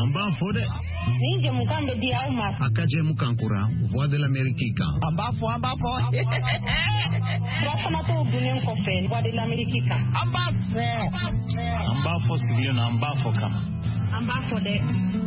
Amba fode. Ninja mukambe dia uma. Akaje mukankura, voix de l'Amérique. Amba fo. Rasana to dunen ko fe, voix de l'Amérique. Amba fo sigilo na amba fo kama. Amba fode.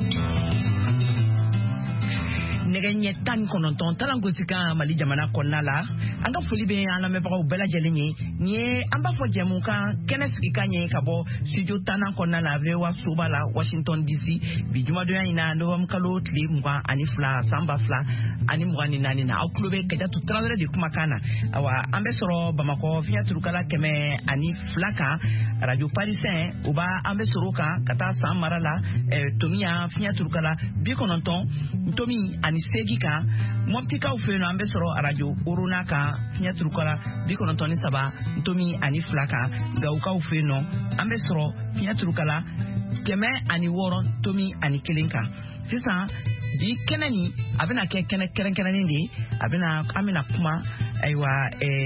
Neganye tan kononton talangosika Mali jamana konnala anga foli be ala mebagaw bela jelenye nye amba fo jemuka kenes ikanye kabo studio tanan konnala vewa subala Washington DC bi juma do ina ndo mkalo tli mwa ani fla samba fla ani mwani nani na oklobe keda tu travere de kumakana awa ambe soro Bamako finya turukala keme ani flaka radio parisien uba ambe soroka kata samarala tomia finya turukala bi kononton ntomi ani segika moptika ufeno ambe soro radio urunaka finya turukala bi konontoni saba ntomi ani flaka gauka ufeno ambe soro finya turukala keme ani woro tomi ani kelinka sisa di kenani abena ke kenen ndi abena amina kuma aywa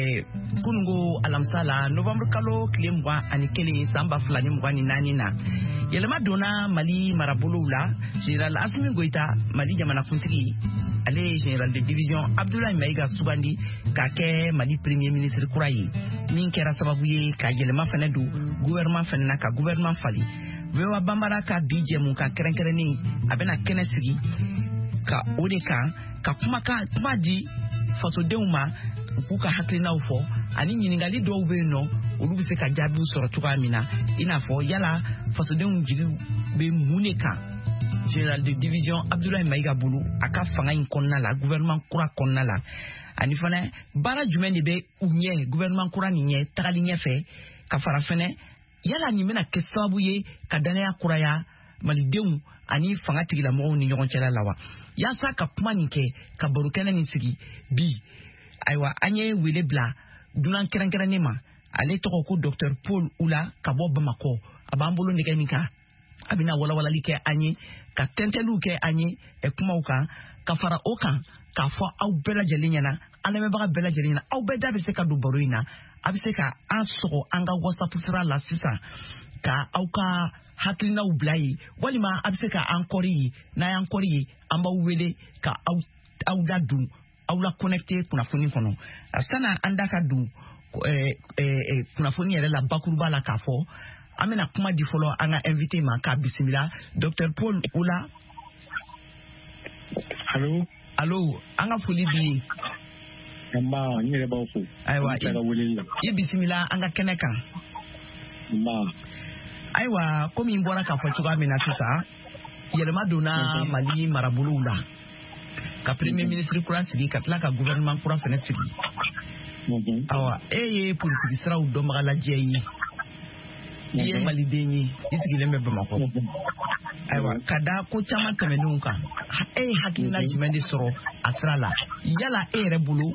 kunungo alamsala November kalo klimwa ani keli samba fulani mwani nani na yelema dona Mali marabulula General Assimi Goita Mali jamana kuntiki ale General de Division Abdoulaye Maïga Soubandi kake Mali Premier Ministre Kourayi min kera sababu ye ka yelema fane du gouvernement fane na ka gouvernement fali wewa bambara ka DJ mun ka kerenkereni abena kenesigi ka odeka ka kuma di faso deuma ku ka haklina ufo ani nyiningali do be no olu se ka jabu soro tuka mina ina fo yala faso deum jigi be muneka General de Division Abdoulaye Maïga Bulu aka fanga in konna la gouvernement kura konna la ani fana bara jumeni be unye gouvernement kura ni nye tagali nye fe ka fara fene yala ni mena kesabu ye ka danaya kuraya malidenw ani fanga tigila mo ni ɲɔgɔn cɛla la wa yasa ka kuma nin kɛ ka baro kɛnɛ nin sigi bi aywa anye wele bla dunan kɛrɛnkɛrɛnnen ma ale tɔgɔ ko Dr Paul Oula ka bɔ Bamako a b'an bolo nɛgɛ min kan a bɛna walawalali kɛ an ye ka tɛntɛliw kɛ an ye kumaw kan ka fara o kan k'a fɔ aw bɛɛ lajɛlen ɲɛna an lamɛnbaga bɛɛ lajɛlen ɲɛna aw bɛɛ da bɛ se ka don baro in na a bɛ se ka an sɔgɔ an ka WhatsApp sira la sisan ka aw ka hakilinaw bila ye walima a bɛ se ka an kɔri ye n'a y'an kɔri ye an b'aw wele ka aw da dun aw la connecté kunnafoni kɔnɔ san'a an da ka dun kunnafoni yɛrɛ la bakuruba la k'a fɔ an bɛna kuma di fɔlɔ an ka invité ma k'a bisimila Dr Paul Oula. Allo an ka foli b'i ye. Nba n yɛrɛ b'aw fo. Ayiwa i bisimila an ka kɛnɛ kan. Nba. Ayiwa komi n bɔra k'a fɔ cogoya min na sisan yɛlɛma donna Mali marabolow la ka premier ministre kura sigi ka tila ka gouvernement kura fɛnɛ sigi. Awa ye politique siraw dɔnbaga lajɛ ye i ye maliden ye i sigilen bɛ Bamako. Ayiwa ka da ko caman tɛmɛnenw kan ye hakilina jumɛn de sɔrɔ a sira la yala e yɛrɛ bolo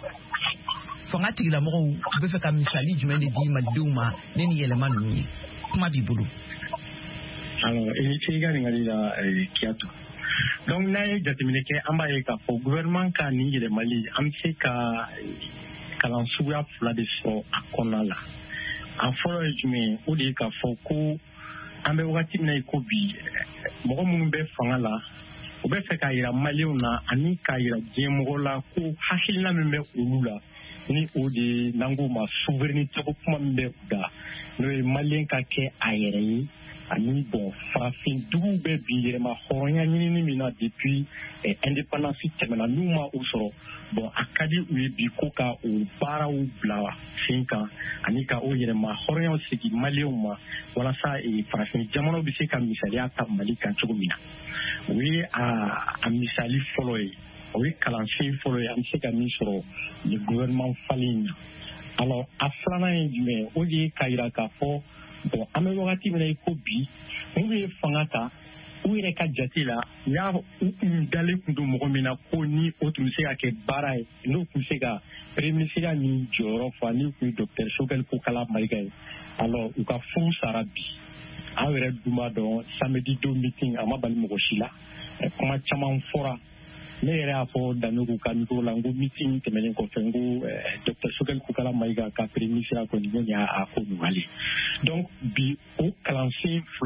fanga tigilamɔgɔw bɛ fɛ ka misali jumɛn de di malidenw ma ne ni yɛlɛma ninnu ye kuma b'i bolo. Alors i ce ka ɲininkali la Kiyatu. Donc n'a ye jateminɛ kɛ an b'a ye k'a fɔ gouvernement ka nin yɛlɛmali an bɛ se ka kalan suguya fila de sɔrɔ a kɔnɔna la. A fɔlɔ ye jumɛn o de ye k'a fɔ ko an bɛ wagati min na i ko bi mɔgɔ minnu bɛ fanga la u bɛ fɛ k'a yira maliyɛnw na ani k'a yira diɲɛmɔgɔ la ko hakilina min bɛ olu la ni o de ye n'an k'o ma souveraineté ko kuma min bɛ u da n'o ye maliyɛn ka kɛ a yɛrɛ ye ani bon farafinduguw bɛ bi yɛrɛma hɔrɔnya ɲinini min na depuis indépendance tɛmɛna n'u ma o sɔrɔ bon a ka di u ye bi ko ka o baaraw bila sen kan ani ka o yɛrɛma hɔrɔnyaw sigi maliyɛnw ma walasa farafin jamanaw bɛ se ka misaliya ta Mali kan cogo min na o ye a misali fɔlɔ ye o ye kalansen fɔlɔ ye an bɛ se ka min sɔrɔ le gouvernement falen na alors a filanan ye jumɛn o de ye ka yira k'a fɔ bon an bɛ wagati min na i ko bi minnu ye fanga ta u yɛrɛ ka jate la u y'a u kun dalen kun don mɔgɔ min na ko ni o tun bɛ se ka kɛ baara ye n'o tun bɛ se ka premier ministre ni jɔyɔrɔ fa ni tun ye Dr Choguel Kokala Mayiga ye alors u ka furu sara bi aw yɛrɛ dun b'a dɔn samedi don meeting a ma bali mɔgɔ si la kuma caman fɔra ne yɛrɛ y'a fɔ Danogo ka micro la n ko meeting tɛmɛnen kɔfɛ n ko Dr Choguel Kokala Mayiga ka premier ministre kɔni n ko nin y'a ko nɔgɔyalen donc bi o kalansen fila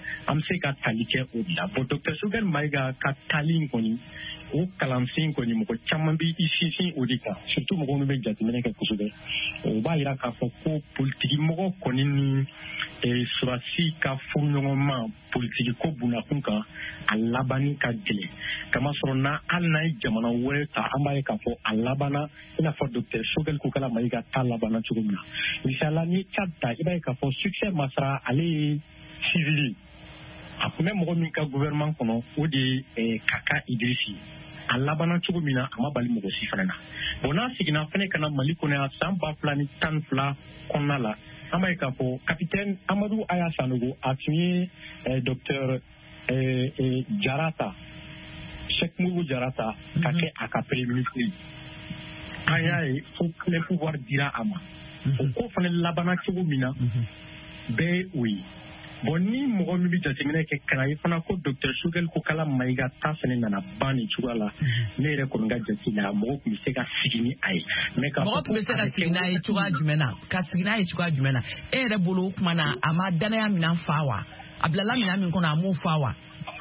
an bɛ se ka tali kɛ o de la bon Dr Sogɛl Mayiga ka tali in kɔni o kalansen kɔni mɔgɔ caman bɛ i sinsin o de kan surtout mɔgɔ minnu bɛ jateminɛ kɛ kosɛbɛ o b'a jira k'a fɔ ko politiki mɔgɔ kɔni ni Surasi ka furuɲɔgɔnma politiki ko bunakun kan a labanni ka gɛlɛn kamasɔrɔ na hali n'a ye jamana wɛrɛ ta an b'a ye k'a fɔ a labanna i n'a fɔ Dr Sogɛl Kokala Mayiga ta labanna cogo min na misala ni Tchad ta i b'a ye k'a fɔ succès Masara ale ye civil a tun bɛ mɔgɔ min ka gouvernement kɔnɔ o de ye Kaka Idrisi a labanna cogo min na a ma bali mɔgɔ si fana na bon n'a seginna fana ka na Mali kɔnɔ yan san 2012 kɔnɔna la an b'a ye k'a fɔ capitaine Amadou Aya Sanogo a tun ye docteur Jarata Cheikh Mourou Jarata ka kɛ a ka premier ministre an y'a ye fo plein pouvoir dira a ma o ko fana labanna cogo min na bɛɛ ye o ye bon ni mɔgɔ min bɛ jateminɛ kɛ kana ye fana ko Dr Sogɛl Kokala Mayiga ta fana nana ban nin cogoya la ne yɛrɛ kɔni ka jate la mɔgɔ tun bɛ se ka sigi ni a ye mais ka mɔgɔ tun bɛ se ka sigi n'a ye cogoya jumɛn na ka sigi n'a ye cogoya jumɛn na e yɛrɛ bolo o tuma na a ma danaya minɛn fa wa a bilala minɛn min kɔnɔ a m'o fa wa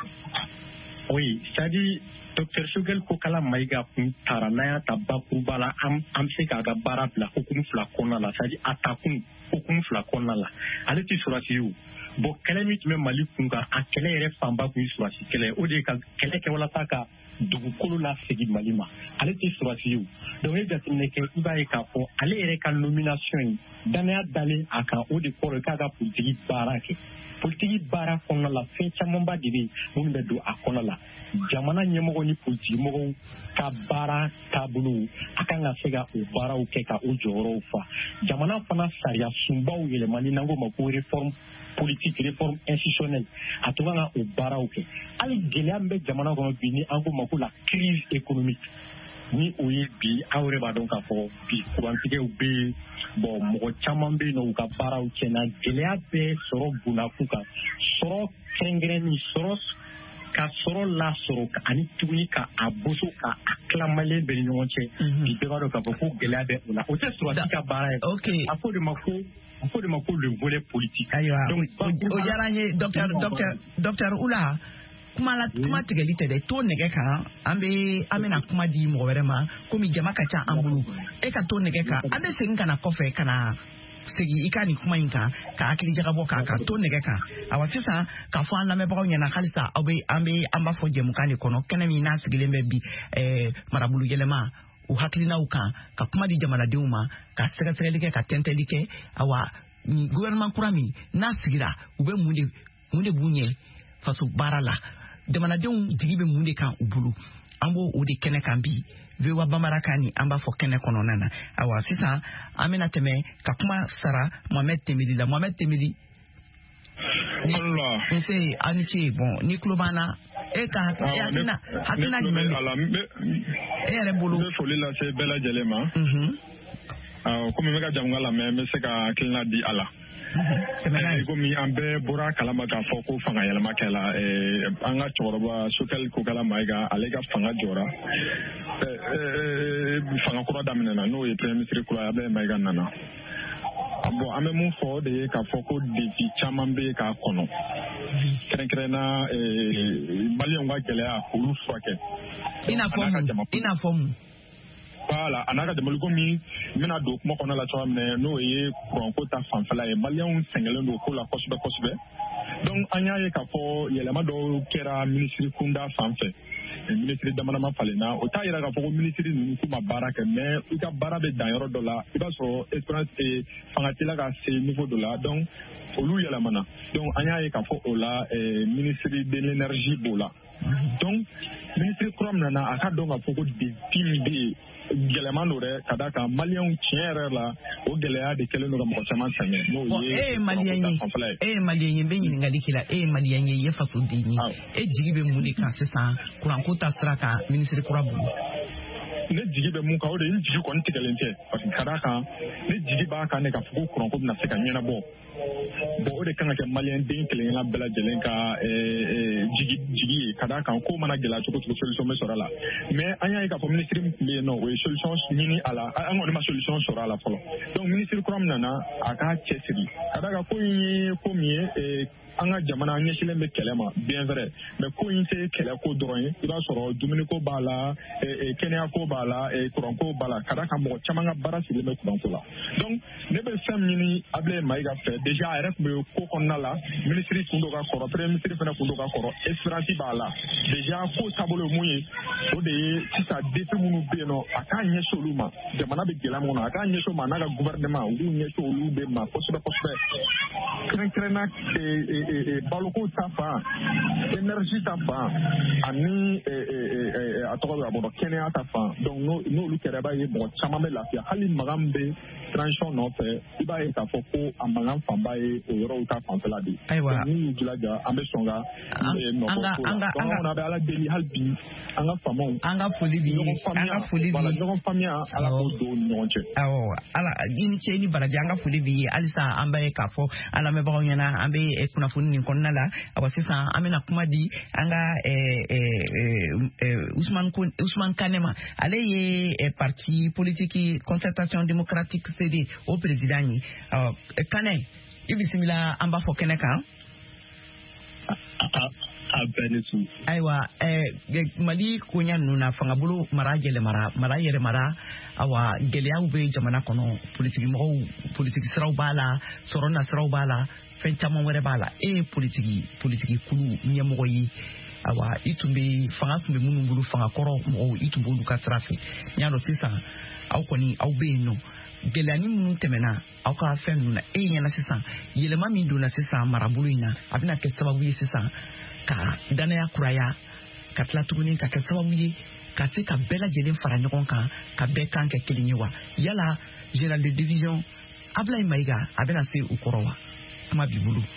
oui c'est-à-dire Dr Sogɛl Kokala Mayiga kun taara n'a y'a ta bakuruba la an bɛ se k'a ka baara bila hukumu fila kɔnɔna la c'est-à-dire a ta kun hukumu fila kɔnɔna la ale tɛ Surasi ye o bon kɛlɛ min tun bɛ Mali kun kan a kɛlɛ yɛrɛ fanba kun ye Surasi kɛlɛ o de ye ka kɛlɛ kɛ walasa ka dugukolo la segin Mali ma ale tɛ Surasi ye o donc e jateminɛ kɛ i b'a ye k'a fɔ ale yɛrɛ ka nomination in danaya dalen a kan o de kɔrɔ k'a ka politiki baara kɛ politiki baara kɔnɔna la fɛn camanba de bɛ minnu bɛ don a kɔnɔ la jamana ɲɛmɔgɔ ni politiki mɔgɔw ka baara taabolo a kan ka se ka o baaraw kɛ ka o jɔyɔrɔw fa jamana fana sariya sunbaw yɛlɛmani n'an ko ma ko réforme politique réforme institutionnelle a to kan ka o baaraw kɛ hali gɛlɛya min bɛ jamana kɔnɔ bi ni an ko ma ko la crise économique ni o ye bi aw yɛrɛ b'a dɔn k'a fɔ bi kurantigɛw bɛ yen bon mɔgɔ caman bɛ yen nɔ u ka baaraw tiɲɛna gɛlɛya bɛ sɔrɔ bunakun kan sɔrɔ kɛrɛnkɛrɛnni sɔrɔ ka sɔrɔ lasɔrɔ ani tuguni ka a boso ka a tilamalen bɛ ni ɲɔgɔn cɛ bi bɛɛ b'a dɔn k'a fɔ ko gɛlɛya bɛ o la o tɛ Surasi ka baara ye a fɔ de ma ko le volet politique. Ayiwa o diyara n ye docteur Ula kuma tigɛli tɛ dɛ to nɛgɛ kan an bɛna kuma di mɔgɔ wɛrɛ ma komi jama ka ca an bolo e ka to nɛgɛ kan an bɛ segin ka na kɔfɛ ka na segin i ka nin kuma in kan ka hakili jagabɔ k'a kan to nɛgɛ kan awa sisan k'a fɔ an lamɛnbagaw ɲɛna halisa an b'a fɔ jɛmukan de kɔnɔ kɛnɛ min n'a sigilen bɛ bi marabolo yɛlɛma u hakilinaw kan ka kuma di jamanadenw ma ka sɛgɛsɛgɛli kɛ ka tɛntɛli kɛ awa gouvernement kura min n'a sigira u bɛ mun de b'u ɲɛ faso baara la jamanadenw jigi bɛ mun de kan u bolo an b'o o de kɛnɛ kan bi VOA Bambarakan ni an b'a fɔ kɛnɛ kɔnɔna na awa sisan an bɛna tɛmɛ ka kuma sara Mohamed Temeli la Mohamed Temeli nse a ni ce bon ni tulo b'an na e ka hakilina jumɛn bɛ e yɛrɛ bolo n bɛ foli lase bɛɛ lajɛlen ma komi n bɛ ka jamukan lamɛn n bɛ se ka hakilina di a la komi an bɛɛ bɔra kalama k'a fɔ ko fanga yɛlɛma kɛla an ka cɛkɔrɔba Sogɛl Kokala Mayiga ale ka fanga jɔra fanga kura daminɛna n'o ye premier ministre kura Abdoulaye Mayiga nana bon an bɛ mun fɔ o de ye k'a fɔ ko défi caman bɛ k'a kɔnɔ kɛrɛnkɛrɛnna maliyɛnw ka gɛlɛya k'olu furakɛ i n'a fɔ mun voilà a n'a ka jamana komi n bɛna don kuma kɔnɔ la cogoya min na n'o ye kuranko ta fanfɛla ye maliyɛnw sɛgɛnlen don ko la kosɛbɛ kosɛbɛ donc an y'a ye k'a fɔ yɛlɛma dɔw kɛra minisiri kunda fan fɛ minisiri damadama falenna o t'a yira k'a fɔ ko minisiri ninnu k'u ma baara kɛ mais i ka baara bɛ dan yɔrɔ dɔ la i b'a sɔrɔ expérience fanga tila ka se niveau dɔ la donc olu yɛlɛmana donc an y'a ye k'a fɔ o la ministre de l'énergie b'o la donc ministre kura min nana a ka dɔn k'a fɔ ko défi min bɛ yen gɛlɛman don dɛ ka d'a kan maliyɛnw tiɲɛ yɛrɛ la o gɛlɛya de kɛlen don ka mɔgɔ caman sɛgɛn n'o ye e ye maliyɛn ye n bɛ ɲininkali k'i la e ye maliyɛn ye i ye fasoden ye e jigi bɛ mun de kan sisan kuranko ta sira kan minisiri kura bolo ne jigi bɛ mun kan o de ye n jigi kɔni tigɛlen tɛ parce que ka d'a kan ne jigi b'a kan ne k'a fɔ ko kuranko bɛna se ka ɲɛnabɔ bon o de kan ka kɛ maliyɛn den kelen-kelenna bɛɛ lajɛlen ka jigi ye ka d'a kan ko mana gɛlɛya cogo cogo solution bɛ sɔrɔ a la mais an y'a ye k'a fɔ ministre min tun bɛ yen nɔ o ye solution ɲini a la an kɔni ma solution sɔrɔ a la fɔlɔ donc ministre kura min nana a k'a cɛsiri ka d'a kan ko in ye ko min ye an ka jamana ɲɛsilen bɛ kɛlɛ ma bien vrai mais ko in tɛ kɛlɛ ko dɔrɔn ye i b'a sɔrɔ dumuniko b'a la kɛnɛyako b'a la kuranko b'a la ka d'a kan mɔgɔ caman ka baara sigilen bɛ kuranko la donc ne bɛ fɛn min ɲini Abilaye Mayiga fɛ déjà a yɛrɛ tun bɛ ko kɔnɔna la ministre kun dɔ ka kɔrɔ premier ministre fana kun dɔ ka kɔrɔ espérance b'a la déjà ko taabolo ye mun ye o de ye sisan défi minnu bɛ yen nɔ a k'a ɲɛsin olu ma jamana bɛ gɛlɛya min kɔnɔ a k'a ɲɛsin o ma n'a ka gouvernement u k'u ɲɛsin olu de ma kosɛbɛ kosɛbɛ kɛrɛnkɛrɛnna baloko ta fan énergie ta fan ani a tɔgɔ bɛ a bɔ kɛnɛya ta fan donc n'olu kɛra b'a ye mɔgɔ caman bɛ lafiya hali mankan bɛ transition nɔfɛ i b'a ye k'a fɔ ko a mankan fanba ye o yɔrɔw ta fanfɛla de ye ayiwa ni y'u jilaja an bɛ sɔn ka nɔbɔ ko la donc an bɛ ala deli hali bi an ka faamaw an ka foli bi ɲɔgɔn faamuya ala k'o don u ni ɲɔgɔn cɛ awɔ ala i ni ce i ni baraji an ka foli bi halisa an bɛ k'a fɔ an lamɛnbagaw ɲɛna an bɛ kunnafoni nin kɔnɔna la awa sisan an bɛna kuma di an ka Ousmane Kane ma ale ye parti politique concertation démocratique CD o président ye Kane i bisimila an b'a fɔ kɛnɛ kan ayiwa Mali koɲa ninnu na fangabolo mara yɛlɛmara awa gɛlɛyaw bɛ jamana kɔnɔ politiki siraw b'a la sɔrɔ na siraw b'a la fɛn caman wɛrɛ b'a la e ye politiki kulu ɲɛmɔgɔ ye awa fanga tun bɛ minnu bolo fanga kɔrɔ mɔgɔw i tun b'olu ka sira fɛ ɲa dɔn sisan aw kɔni aw bɛ yen nɔ gɛlɛya ni minnu tɛmɛna aw ka fɛn ninnu na e ɲɛna sisan yɛlɛma min donna sisan marabolo in na a bɛna kɛ sababu ye sisan ka danaya kuraya ka tila tuguni ka kɛ sababu ye ka se ka bɛɛ lajɛlen fara ɲɔgɔn kan ka bɛɛ kan kɛ kelen ye wa yala général de division Abilaye Mayiga a bɛna se u kɔrɔ wa kuma b'i bolo.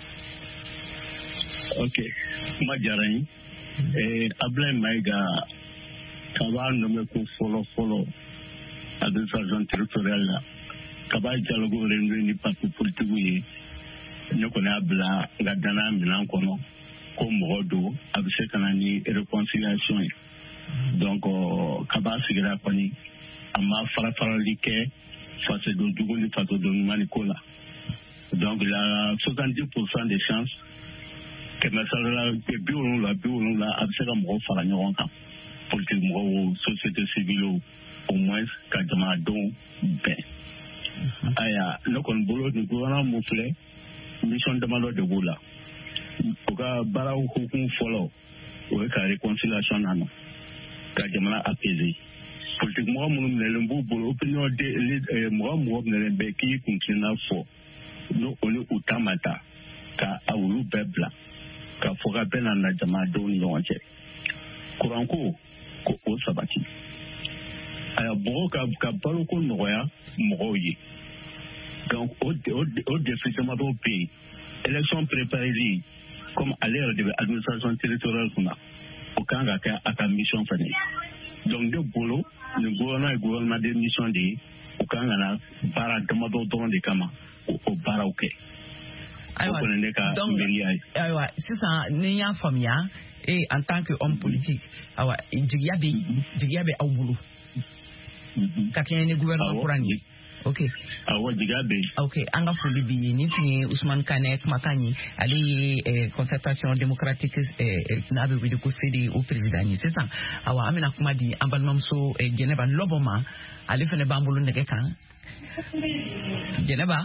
Ok kuma diyara n ye Abilaye Mayiga kaba nommé ko fɔlɔ administration territoriale la kaba dialogue renouvelé ni parti politique ye ne kɔni y'a bila n ka danaya minɛn kɔnɔ ko mɔgɔ don a bɛ se ka na ni réconciliation ye donc kaba sigira kɔni a ma farafarali kɛ fasoden jugu ni fasoden ɲuman ni ko la donc il y a 70% de chances kɛmɛ sara la 70 a bɛ se ka mɔgɔw fara ɲɔgɔn kan politique mɔgɔw société civile au moins ka jamanadenw bɛn aya ne kɔni bolo ni gouvernement mun filɛ mission damadɔ de b'o la u ka baaraw hukumu fɔlɔ o ye ka réconciliation nana ka jamana apaiser politique mɔgɔ minnu minɛlen b'u bolo opinion de mɔgɔ minɛlen bɛ k'i kuntilenna fɔ n'o olu u ta ma ta ka olu bɛɛ bila ka fɔ ka bɛn na jamanadenw ni ɲɔgɔn cɛ kuranko ko o sabati a y'a mɔgɔw ka baloko nɔgɔya mɔgɔw ye donc o défi damadɔ bɛ yen élection préparée comme ale yɛrɛ de bɛ administration territoriale kunna o kan ka kɛ a ka mission fana ye donc ne bolo nin gouvernement ye gouvernement de mission de ye o kan ka na baara damadɔ dɔrɔn de kama o baaraw kɛ o kɔni ne ka miiriya ye. Ayiwa sisan ni y'a faamuya en tant que homme politique awa jigiya bɛ aw bolo ka kɛɲɛ ni gouvernement kura nin ye. Ok. Awɔ jigiya bɛ yen. Ok an ka foli b'i ye nin tun ye Ousmane Kane kumakan ye ale ye concertation démocratique n'a bɛ wele ko CD o président ye sisan awa an bɛna kuma di an balimamuso Jɛnɛba Lɔbɔ ma ale fana b'an bolo nɛgɛ kan Jɛnɛba.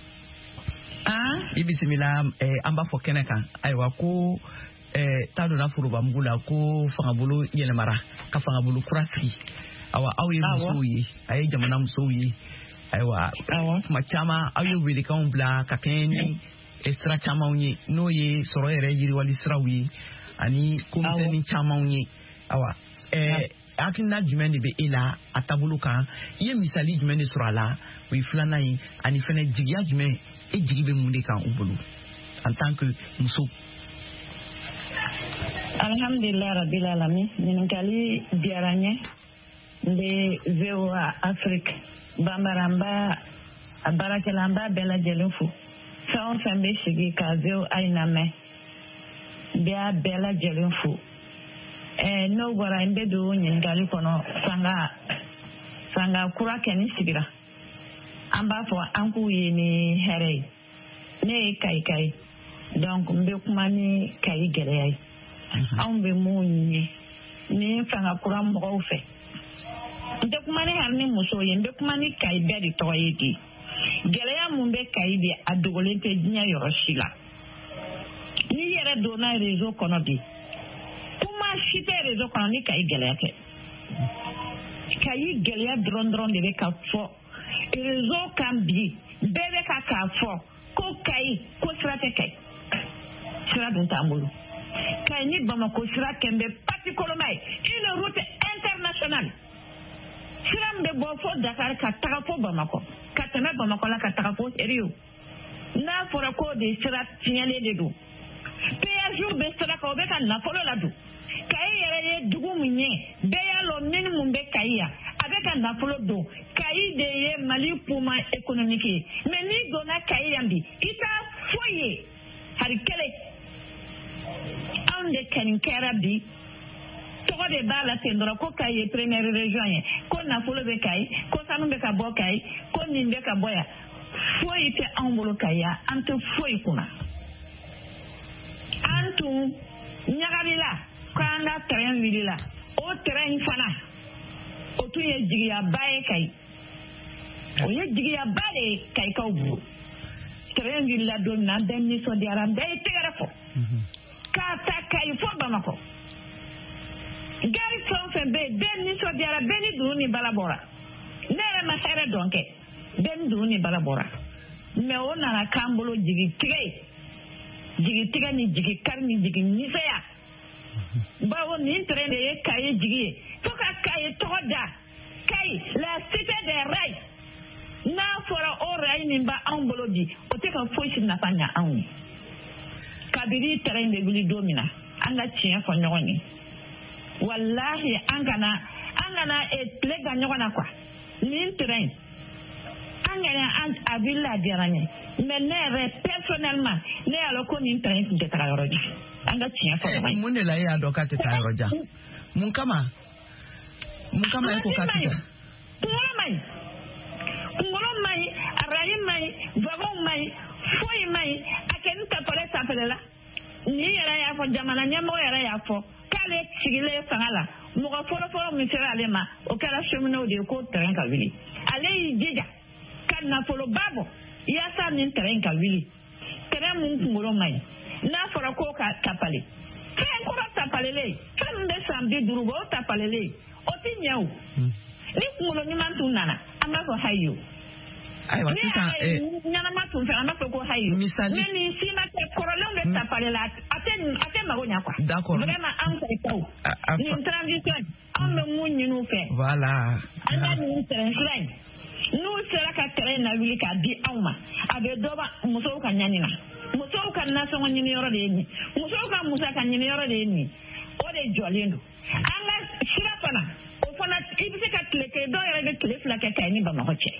I bisimila an b'a fɔ kɛnɛ kan ayiwa ko t'a donna forobamugu la ko fangabolo yɛlɛmara ka fangabolo kura sigi awa aw ye musow ye a ye jamana musow ye ayiwa kuma caman aw ye welekanw bila ka kɛɲɛ ni sira camanw ye n'o ye sɔrɔ yɛrɛ yiriwali siraw ye ani komisɛnni camanw ye awa hakilina jumɛn de bɛ e la a taabolo kan i ye misali jumɛn de sɔrɔ a la o ye filanan ye ani fɛnɛ jigiya jumɛn e jigi bɛ mun de kan u bolo en tant que muso. Alhamdulillah rabbil alamin ɲininkali diyara n ye n bɛ VOA Afrique banbaramba a baarakɛla an b'a bɛɛ lajɛlen fo fɛn fɛn fɛn bɛ sigi ka zew a ye lamɛn n bɛ bɛɛ lajɛlen fo n'o bɔra n bɛ don ɲininkali kɔnɔ sanga kura kɛ ni sigira an b'a fɔ an k'u ye ni hɛrɛ ye ne ye Kayi donc n bɛ kuma ni Kayi gɛlɛya ye anw bɛ mun ɲini ni fanga kura mɔgɔw fɛ n tɛ kuma ni hali ni musow ye n bɛ kuma ni Kayi bɛɛ de tɔgɔ ye de gɛlɛya mun bɛ Kayi bi a dogolen tɛ diɲɛ yɔrɔ si la n'i yɛrɛ donna réseau kɔnɔ bi kuma si tɛ réseau kɔnɔ ni Kayi gɛlɛya tɛ Kayi gɛlɛya dɔrɔn de bɛ ka fɔ réseau kan bi bɛɛ bɛ ka k'a fɔ ko Kayi ko sira tɛ Kayi sira dun t'an bolo Kayi ni Bamako sira kɛn bɛ parti koloma ye une route internationale sira min bɛ bɔ fo Dakar ka taga fo Bamako ka tɛmɛ Bamako la ka taga fo Rio n'a fɔra ko de sira tiɲɛlen de don péage bɛ sira kan o bɛ ka nafolo la don Kayi yɛrɛ ye dugu min ye bɛɛ y'a lɔ minnu mun bɛ Kayi yan a bɛ ka nafolo don Kayi de ye Mali poumon économique ye mais n'i donna Kayi yan bi i t'a foyi ye hari kelen anw de kɛnin kɛra bi tɔgɔ de b'a la ten dɔrɔn ko Kayi ye première région ye ko nafolo bɛ Kayi ko sanu bɛ ka bɔ Kayi ko nin bɛ ka bɔ yan foyi tɛ anw bolo Kayi yan an tɛ foyi kunna an tun ɲagalila k'an ka terrain wulila o terrain fana o tun ye jigiyaba ye Kayi o ye jigiyaba de ye Kayikaw bolo terrain wulila don min na an bɛɛ nisɔndiyara an bɛɛ ye tɛgɛrɛ fɔ k'a ta Kayi fo Bamako gari fɛn o fɛn bɛ yen bɛɛ nisɔndiyara bɛɛ ni dunu ni bala bɔra ne yɛrɛ ma hɛrɛ dɔn kɛ bɛɛ ni dunu ni bala bɔra mais o nana k'an bolo jigitigɛ ye jigitigɛ ni jigikari ni jigi nisɛya bawo nin terrain de ye Kayi jigi ye fo ka Kayi tɔgɔ da Kayi la cité des rails n'a fɔra o rail min bɛ anw bolo bi o tɛ ka foyi si nafa ɲɛ anw ye kabini terrain bɛ wuli don min na an ka tiɲɛ fɔ ɲɔgɔn ye walahi an kana tile ga ɲɔgɔn na quoi nin terrain an kana a wulila a diyara n ye mais ne yɛrɛ personnellement ne y'a lɔn ko nin terrain tun tɛ taga yɔrɔ jan an ka tiɲɛ fɔ ɲɔgɔn ye. Mun de la e y'a dɔn k'a tɛ taa yɔrɔ jan mun kama e ko k'a tɛ taa. kunkolo man ɲi arayi man ɲi wagon man ɲi foyi man ɲi a kɛ n tapale sanfɛla la nin yɛrɛ y'a fɔ jamana ɲɛmɔgɔ yɛrɛ y'a fɔ k'ale sigilen fanga la mɔgɔ fɔlɔfɔlɔ min sera ale ma o kɛra cheminot de ye k'o terrain ka wuli ale y'i jija ka nafoloba bɔ yaasa nin terrain ka wuli terrain mun kunkolo man ɲi n'a fɔra k'o ka tapale fɛn kɔrɔ tapalele fɛn min bɛ san 50 bɔ o tapalele o tɛ ɲɛ o ni kunkolo ɲuman tun nana an b'a fɔ hayi o ayiwa sisan ɲanama tun fɛ an b'a fɔ ko hayi o mais nin si ma kɛ kɔrɔlenw bɛ tapale la a tɛ mago ɲa quoi d'accord vraiment an Kayikaw nin transition an bɛ mun ɲini u fɛ voilà an ka nin terrain fila in n'u sera ka terrain na wuli k'a di anw ma a bɛ dɔ ba musow ka ɲani na musow ka nasɔngɔ ɲini yɔrɔ de ye nin musow ka musaka ɲini yɔrɔ de ye nin o de jɔlen don an ka sira fana o fana i bɛ se ka tile kelen dɔw yɛrɛ bɛ tile 2 kɛ Kayi ni Bamako cɛ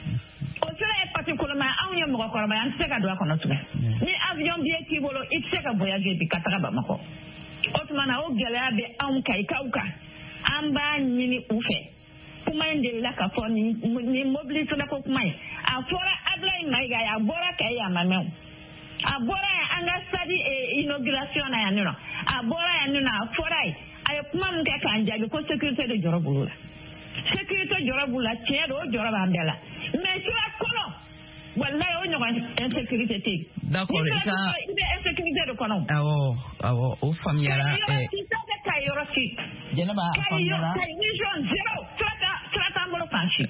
o sira ye parti koloma anw ye mɔgɔkɔrɔba ye an tɛ se ka don a kɔnɔ tugun ni avion billet t'i bolo i tɛ se ka voyager bi ka taga Bamako o tuma na o gɛlɛya bɛ anw Kayikaw kan an b'a ɲini u fɛ kuma in delila ka fɔ nin mobili sɛbɛnko kuma in a fɔra Ablaye Mayiga ye a bɔra Kayi a ma mɛn o a bɔra yan an ka stade inauguration na yan nɔ a bɔra yan nɔ a fɔra ye a ye kuma min kɛ k'an jaabi ko sécurité de jɔrɔ b'olu la sécurité jɔrɔ b'u la tiɲɛ don o jɔrɔ b'an bɛɛ la mais sira kɔnɔ walayi o ɲɔgɔn insécurité tɛ yen. d'accord i bɛ insécurité de kɔnɔ. awɔ o faamuyara. Kayi yɔrɔ si. Jɛnɛba a faamuyara. Kayi région 0 sira t'an bolo fan si.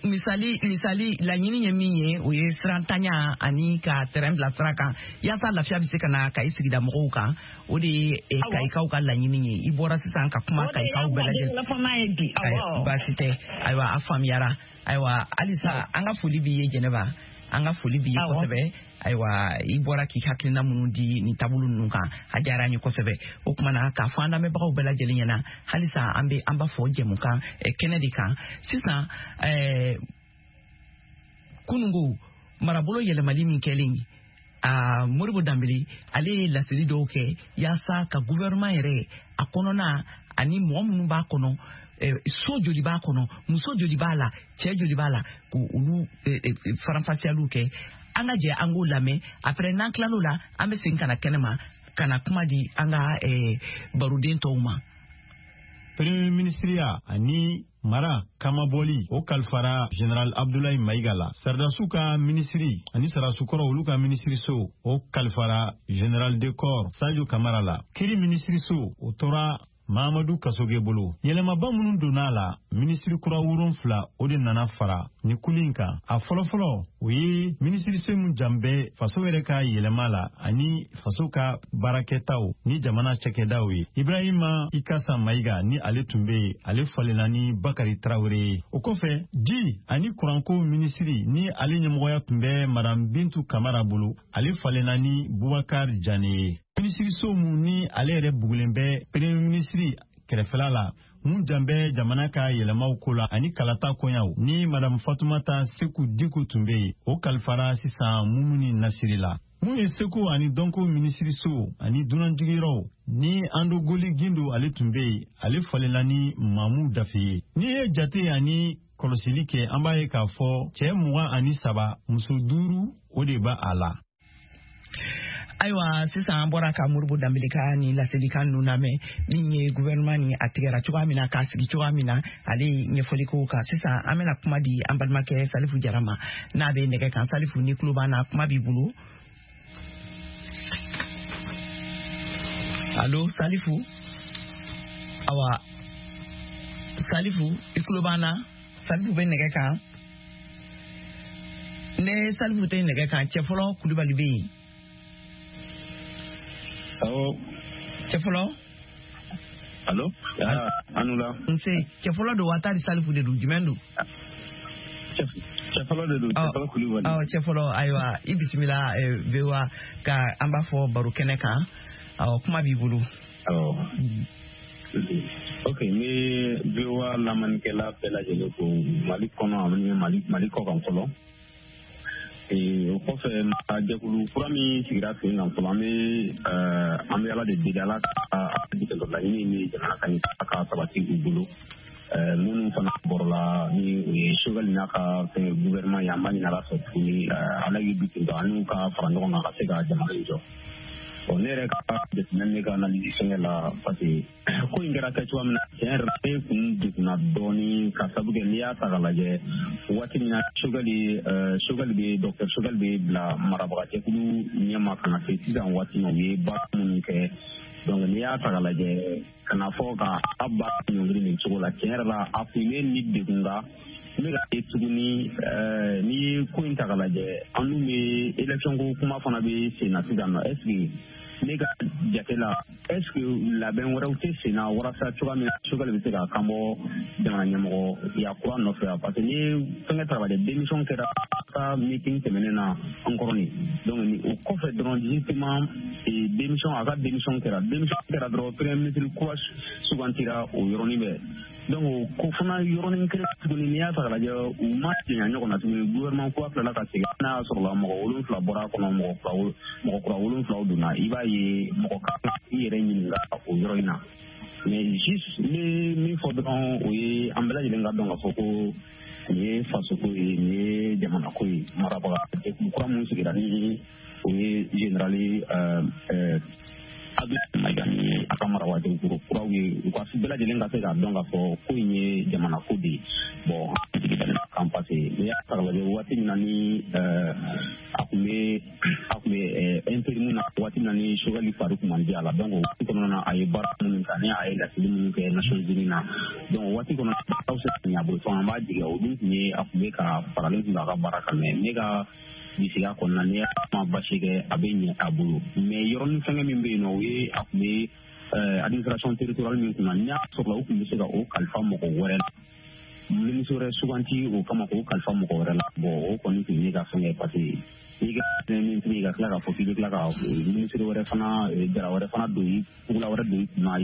misali laɲini ye min ye o ye sirantanya ani ka terrain bila sira kan yaasa lafiya bɛ se ka na Kayi sigida mɔgɔw kan o de ye Kayikaw ka laɲini ye i bɔra sisan ka kuma Kayikaw bɛɛ lajɛlen. baasi tɛ ayiwa a faamuyara ayiwa halisa an ka foli b'i ye Jɛnɛba an ka foli b'i ye kosɛbɛ ayiwa i bɔra k'i hakilina minnu di nin taabolo ninnu kan a diyara an ye kosɛbɛ o tuma na k'a fɔ an lamɛnbagaw bɛɛ lajɛlen ɲɛna halisa an b'a fɔ jɛmukan kɛnɛ de kan sisan kunungo marabolo yɛlɛmali min kɛlen Moribo Dambili ale laseli dɔw kɛ yaasa ka gouvernement yɛrɛ a kɔnɔna ani mɔgɔ minnu b'a kɔnɔ so joli b'a kɔnɔ muso joli b'a la cɛ joli b'a la ko olu faranfasiyaliw kɛ an ka jɛ an k'o lamɛn après n'an tilal'o la an bɛ segin ka na kɛnɛma ka na kuma di an ka baroden tɔw ma. Premier ministriya ani mara kamaboli o kalfara General Abdoulaye Maïga la Sardasou ka ministri ani Sarasukoro olu ka ministri so o kalfara General de Corps Sadio Kamara la kiri ministri so o tora Mamadou Kasoge bolo yɛlɛmaba minnu donna la ministri kura 7 o de nana fara ni kulin kan a fɔlɔfɔlɔ o ye ministri semu jambe faso yɛrɛ ka yɛlɛma la ani faso ka baarakɛtaw ni jamana cɛkɛdaw ye Ibrahima Ikasa Maïga ni ale tun bɛ ale falenna ni Bakari Traoré o kɔfɛ di ani kuranko ministri ni ale ɲɛmɔgɔya tun bɛ Madame Bintou Kamara bolo ale falenna ni Boubacar Diané ministri somu ni ale yɛrɛ bugulen bɛ premier ministri kɛrɛfɛla la mun janbɛ jamana ka yɛlɛmaw ko la ani kalata koɲaw ni Madame Fatoumata Sekou Diko tun bɛ o kalifara sisan Mumuni Nasiri la mun ye Sekou ani Donko ministri so ani dunanjigiyɔrɔw ni Ando Goli Gindo ale tun bɛ ale falenna ni Mamou Dafe ni ye jate ani kɔlɔsili kɛ an b'a ye k'a fɔ cɛ 23 muso 5 o de b'a a la. Ayiwa sisan an bɔra ka Moribo Dambili ka ni laselikan ninnu lamɛn min ye gouvernement ni a tigɛra cogoya min na k'a sigi cogoya min na ale ɲɛfɔli ko kan sisan an bɛna kuma di an balimakɛ Salifu Jara ma n'a bɛ nɛgɛ kan. Salifu ni tulo b'an na kuma b'i bolo. Allo Salifu awa Salifu i tulo b'an na Salifu bɛ nɛgɛ kan ne Salifu tɛ nɛgɛ kan cɛ fɔlɔ Kulibali bɛ yen. Allo. Cɛfɔlɔ. Allo. Anula. Nse cɛfɔlɔ do wata di Salifu de do jumɛn do? Cɛfɔlɔ de do cɛfɔlɔ Kulibali. Cɛfɔlɔ ayiwa i bisimila VOA ka an b'a fɔ baro kɛnɛ kan kuma b'i bolo. Ok ni VOA lamɛnnikɛla bɛɛ lajɛlen ko Mali kɔnɔ ani Mali kɔ kan fɔlɔ. O kɔfɛ jɛkulu kura min sigira sen kan fɔlɔ an bɛ Ala de deli Ala ka laɲini ni jamana ka ɲɛ ka sabati u bolo minnu fana bɔrɔla ni o ye Choguel n'a ka gouvernement ye an b'a ɲini Ala fɛ tuguni Ala k'i du tentɔ an n'u ka fara ɲɔgɔn kan ka se ka jamana in jɔ. Ne yɛrɛ ka jateminɛ ne ka analyse fɛngɛ la parce que ko in kɛra kɛ cogoya min na tiɲɛ yɛrɛ la ne kun degunna dɔɔni ka sabu kɛ n'i y'a ta k'a lajɛ waati min na Choguel bɛ Docteur Choguel bɛ bila marabagajɛkulu ɲɛma ka na se sisan waati min u ye baara minnu kɛ donc n'i y'a ta k'a lajɛ ka na fɔ ka a baara ɲɔngiri nin cogo la tiɲɛ yɛrɛ la a tun bɛ ni degun kan ne ka ye tuguni n'i ye ko in ta k'a lajɛ an dun bɛ élection ko kuma fana bɛ sen na sisan nɔ est ce que ne ka jate la est ce que labɛn wɛrɛw tɛ sen na walasa cogoya min na Choguel bɛ se ka kan bɔ jamana ɲɛmɔgɔya kura nɔfɛ parce que ni fɛngɛ ta k'a lajɛ démission kɛra ka meeting tɛmɛnen na an kɔrɔ nin donc o kɔfɛ dɔrɔn justement démission a ka démission kɛra dɔrɔn premier ministre kura sugantira o yɔrɔnin bɛɛ donc ko fana yɔrɔnin kelen tuguni n'i y'a ta k'a lajɛ u ma janya ɲɔgɔn na tuguni gouvernement kura tilala ka segin n'a y'a sɔrɔla mɔgɔ 7 bɔra a kɔnɔ mɔgɔ kura 7 donna i b'a ye mɔgɔ ka i yɛrɛ ɲininka o yɔrɔ in na mais juste ne min fɔ dɔrɔn o ye an bɛɛ lajɛlen ka dɔn k'a fɔ ko nin ye faso ko ye nin ye jamana ko ye marabaga kura mun sigira ni o ye général Abdoulaye Maïga ni a ka marawaati kuraw ye u ka bɛɛ lajɛlen ka se k'a dɔn k'a fɔ ko in ye jamana ko de ye bon an tigi dalen kan parce que n'i y'a ta k'a lajɛ waati min na ni a kun bɛ intérim na waati min na ni Choguel fari kun man di a la donc o waati kɔnɔna na a ye baara minnu kɛ ani a ye laseli minnu kɛ Nations Unies na donc o waati kɔnɔ aw se ka ɲɛ a bolo fɔ an b'a jigin o dun tun ye a kun bɛ ka faralen tun b'a ka baara kan mais ne ka bisiya kɔnɔna n'i y'a kuma basi kɛ a bɛ ɲɛ a bolo mais yɔrɔnin fɛngɛ min bɛ yen nɔ o ye a kun bɛ administration territoriale min kunna n'i y'a sɔrɔ u kun bɛ se ka o kalifa mɔgɔ wɛrɛ la ministre wɛrɛ suganti o kama k'o kalifa mɔgɔ wɛrɛ la bon o kɔni tun ye ne ka fɛngɛ parce que i ka ministre ka tila ka fɔ k'i bɛ tila ka ministre wɛrɛ fana jara wɛrɛ fana don i kugula wɛrɛ don i kunna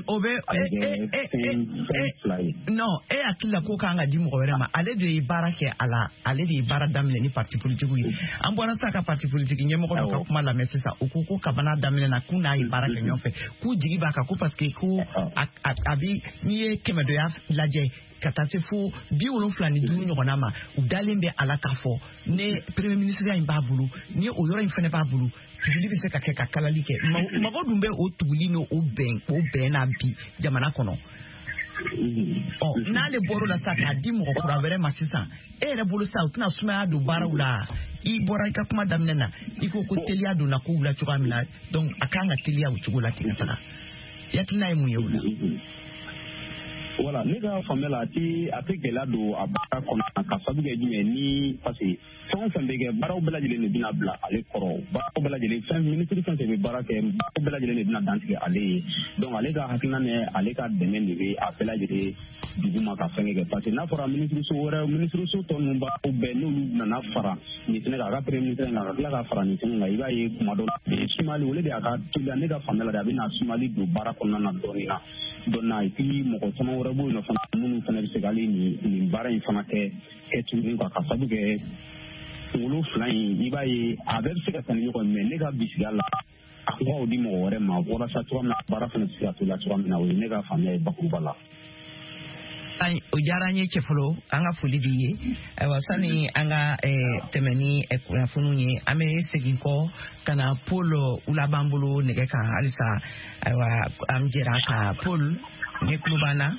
non e hakili la ko kan ka di mɔgɔ wɛrɛ ma ale de ye baara kɛ a la ale de ye baara daminɛ ni parti politique ye an bɔra sa ka parti politique ɲɛmɔgɔ dɔ ka kuma lamɛn sisan u ko ko kabana daminɛ na k'u n'a ye baara kɛ ɲɔgɔn fɛ k'u jigi b'a kan ko parce que ko a bi n'i ye kɛmɛdɔya lajɛ ka taa se fo 75 ɲɔgɔnna ma u dalen bɛ ala k'a fɔ ne premier ministre in b'a bolo ni o yɔrɔ in fana b'a bolo tuguli bɛ se ka kɛ ka kalali kɛ mɔgɔ dun bɛ o tuguli n'o bɛn na bi jamana kɔnɔ n'ale bɔr'o la sa k'a di mɔgɔ kura wɛrɛ ma sisan e yɛrɛ bolo sa u tɛna sumaya don baaraw la i bɔra i ka kuma daminɛ na i ko teliya donna kow la cogoya min na donc a kan ka teliya o cogo la ten ka taga yakilina ye mun ye o la. Voilà, ne ka faamuyala la a tɛ gɛlɛya don a baara kɔnɔ ka sabu kɛ jumɛn ni parce que fɛn o fɛn bɛ kɛ baaraw bɛɛ lajɛlen de bɛna bila ale kɔrɔ baaraw bɛɛ lajɛlen ministre fɛn fɛn bɛ baara kɛ baaraw bɛɛ lajɛlen de bɛna dantigɛ ale ye donc ale ka hakilina ni ale ka dɛmɛ de bɛ a bɛɛ lajɛlen duguma ka fɛn kɛ parce que n'a fɔra ministre so tɔ ninnu baaraw bɛɛ n'olu nana fara nin fɛnɛ kan a ka premier ministre kan ka tila ka fara nin fɛnɛ kan i b'a ye kuma dɔ la sumali o de y'a ka teliya ne ka faamuyala de a bɛna sumali don baara kɔnɔna na dɔɔnin na dɔnna et puis mɔgɔ caman wɛrɛ b'o fana minnu fana bɛ se ka nin baara in fana kɛ tuguni ka sabu kɛ kunkolo fila in i b'a ye a bɛɛ bɛ se ka taa ni ɲɔgɔn mɛ ne ka bisigiya la a ko k'aw di mɔgɔ wɛrɛ ma walasa cogoya min na baara fana bɛ se ka to la cogoya min na o ye ne ka faamuya ye bakuruba la. O diyara n ye cɛ fɔlɔ an ka foli b'i ye ayiwa sani an ka tɛmɛ ni kunnafoniw ye an bɛ segin kɔ ka na Paul Ula b'an bolo nɛgɛ kan halisa ayiwa an jɛra ka Paul ne tulo b'an na.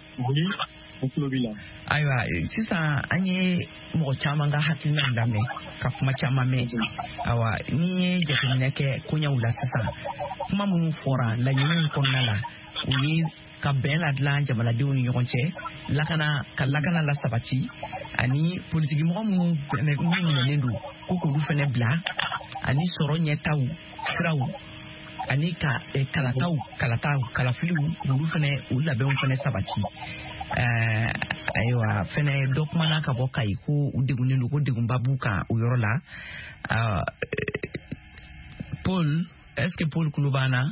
Ayiwa sisan an ye mɔgɔ caman ka hakilinaw lamɛn ka kuma caman mɛn ayiwa n'i ye jateminɛ kɛ koɲɛw la sisan kuma minnu fɔra laɲiniw kɔnɔna la o ye ka bɛn la dilan jamanadenw ni ɲɔgɔn cɛ ka lakana la sabati ani politiki mɔgɔ minnu minɛnen don ko k'olu fana bila ani sɔrɔ ɲɛtaw siraw ani ka kalafiliw olu fana u labɛnw fana sabati ayiwa fana dɔ kumana ka bɔ Kayi ko u degunnen don ko degunba b'u kan o yɔrɔ la Paul est-ce que Paul kulo b'an na?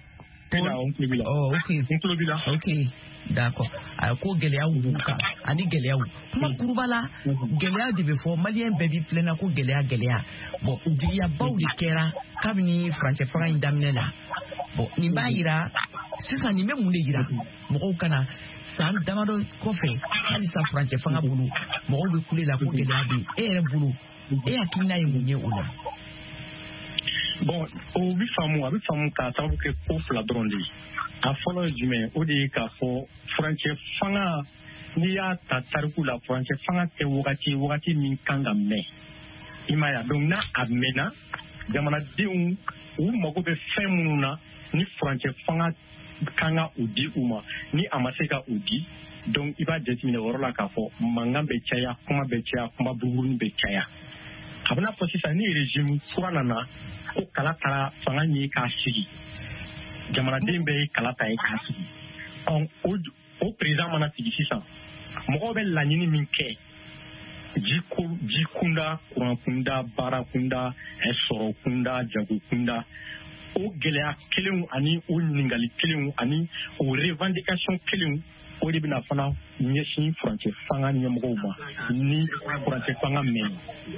Ok, d'accord. Ko gɛlɛyaw b'u kan ani gɛlɛyaw kuma kuruba la gɛlɛya de bɛ fɔ maliyɛn bɛɛ b'i filɛ na ko gɛlɛya bon jigiyabaw de kɛra kabini furancɛ fanga in daminɛ la bon nin b'a yira sisan nin bɛ mun de yira mɔgɔw kana san damadɔ kɔfɛ halisa furancɛ fanga bolo mɔgɔw bɛ kule la ko gɛlɛya bɛ e yɛrɛ bolo e hakilina ye mun ye o la. Bon, o bɛ faamu k'a sababu kɛ ko fila dɔrɔn de ye a fɔlɔ ye jumɛn o de ye k'a fɔ furancɛ fanga n'i y'a ta tariku la furancɛ fanga tɛ wagati min kan ka mɛn i m'a ye donc n'a a mɛnna jamanadenw u mago bɛ fɛn minnu na ni furancɛ fanga kan ka u di u ma ni a ma se ka u di donc i b'a jateminɛ o yɔrɔ la k'a fɔ mankan bɛ caya kuma bɛ caya kuma buruburunin bɛ caya a bɛna fɔ sisan ni régime kura nana ko kala taara fanga ɲini k'a sigi jamanaden bɛɛ ye kala ta ye k'a sigi o président mana sigi sisan mɔgɔw bɛ laɲini min kɛ ji kunda kuran kunda baara kunda sɔrɔ kunda jago kunda o gɛlɛya kelenw ani o ɲininkali kelenw ani o revendication kelenw o de bɛna fana ɲɛsin furancɛ fanga ɲɛmɔgɔw ma ni furancɛ fanga mɛn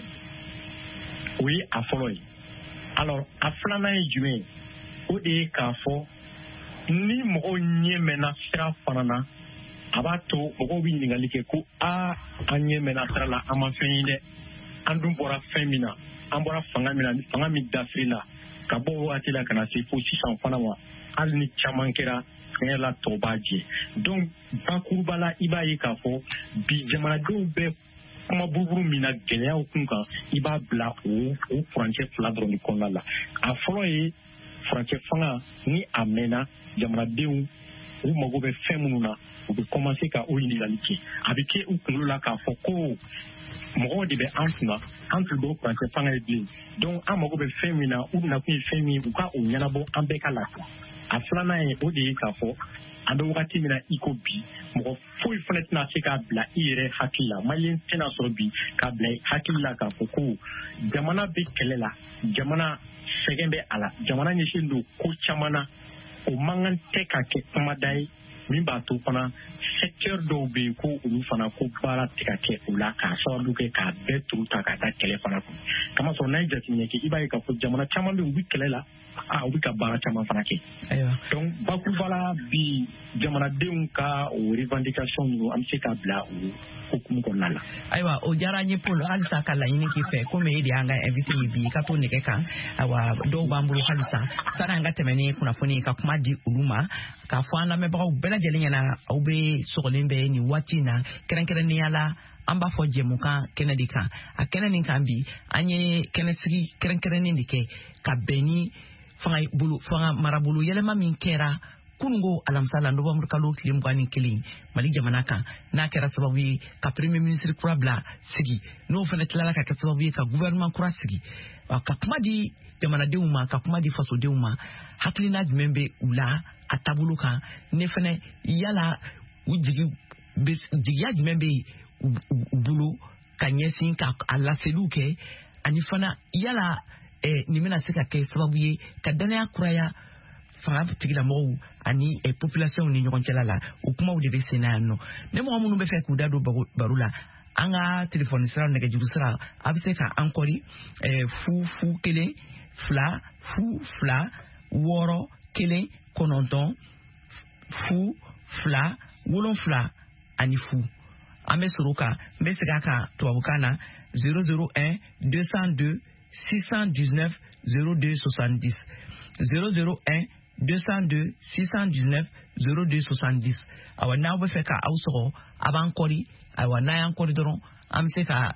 o ye a fɔlɔ ye. Alors a filanan ye jumɛn ye o de ye k'a fɔ ni mɔgɔw ɲɛ mɛnna sira fana na a b'a to mɔgɔw bɛ ɲininkali kɛ ko an ɲɛ mɛnna sira la an ma fɛn ye dɛ an dun bɔra fɛn min na an bɔra fanga min na ni fanga min dafiri la ka bɔ wagati la ka na se fo sisan fana ma hali ni caman kɛra fɛngɛ la tɔ b'a jɛ donc bakuruba la i b'a ye k'a fɔ bi jamanadenw bɛ kuma buburu min na gɛlɛyaw kun kan i b'a bila o furancɛ fila dɔrɔn de kɔnɔna la a fɔlɔ ye furancɛ fanga ni a mɛnna jamanadenw u mago bɛ fɛn minnu na u bɛ commencer ka o ɲininkali kɛ a bɛ kɛ u kunkolo la k'a fɔ ko mɔgɔw de bɛ an kunna an tun don furancɛ fanga ye bilen donc an mago bɛ fɛn min na u nakun ye fɛn min u ka o ɲɛnabɔ an bɛɛ ka lafiya a filanan ye o de ye k'a fɔ an bɛ wagati min na i ko bi mɔgɔ foyi fana tɛna se k'a bila i yɛrɛ hakili la maliyɛn tɛna sɔrɔ bi k'a bila i hakili la k'a fɔ ko jamana bɛ kɛlɛ la jamana sɛgɛn bɛ a la jamana ɲɛsin don ko caman na o man kan tɛ ka kɛ kumada ye min b'a to fana secteur dɔw bɛ yen ko olu fana ko baara tɛ ka kɛ o la k'a sababu kɛ k'a bɛɛ turu ta ka taa kɛlɛ fana kɔnɔ kamasɔrɔ n'a ye jateminɛ kɛ i b'a ye k'a fɔ jamana caman bɛ yen u bɛ kɛlɛ la u bɛ ka baara caman fana kɛ donc bakuruba la bi jamanadenw ka o revendication ninnu an bɛ se k'a bila o hukumu kɔnɔna la. Ayiwa o diyara an ye Paul halisa ka laɲini k'i fɛ komi e de y'an ka invité ye bi ka to nɛgɛ kan ayiwa dɔw b'an bolo halisa sani an ka tɛmɛ ni kunnafoni ka kuma di olu ma k'a fɔ an lamɛnbagaw bɛɛ lajɛlen ɲɛna aw bɛ sɔgɔlen bɛ nin waati in na kɛrɛnkɛrɛnnenya la an b'a fɔ jɛmukan kɛnɛ de kan a kɛnɛ nin kan bi an ye kɛnɛsigi kɛrɛnkɛrɛnnen de kɛ ka bɛn ni fanga marabolo yɛlɛma min kɛra kunungo alamisa la novembre kalo tile 21 Mali jamana kan n'a kɛra sababu ye ka premier ministre kura bila sigi n'o fana tilala ka kɛ sababu ye ka gouvernement kura sigi ka kuma di jamanadenw ma ka kuma di fasodenw ma hakilina jumɛn bɛ u la a taabolo kan ne fana yala u jigiya jumɛn bɛ u bolo ka ɲɛsin ka a laseliw kɛ ani fana yala nin bɛna se ka kɛ sababu ye ka danaya kuraya fanga tigilamɔgɔw ani population ni ɲɔgɔn cɛla la o kumaw de bɛ sen na yan nɔ ne mɔgɔ minnu bɛ fɛ k'u da don baro la an ka telefɔni sira nɛgɛjuru sira a bɛ se ka an kɔri 0 1 2 0 2 6 1 9 0 2 7 ani 0 an bɛ sɔrɔ kan n bɛ segin a kan tubabukan na 001 202 619 02 70 001 202 619 02 70 awa n'aw bɛ fɛ ka aw sɔgɔ a b'an kɔri ayiwa n'a y'an kɔri dɔrɔn an bɛ se ka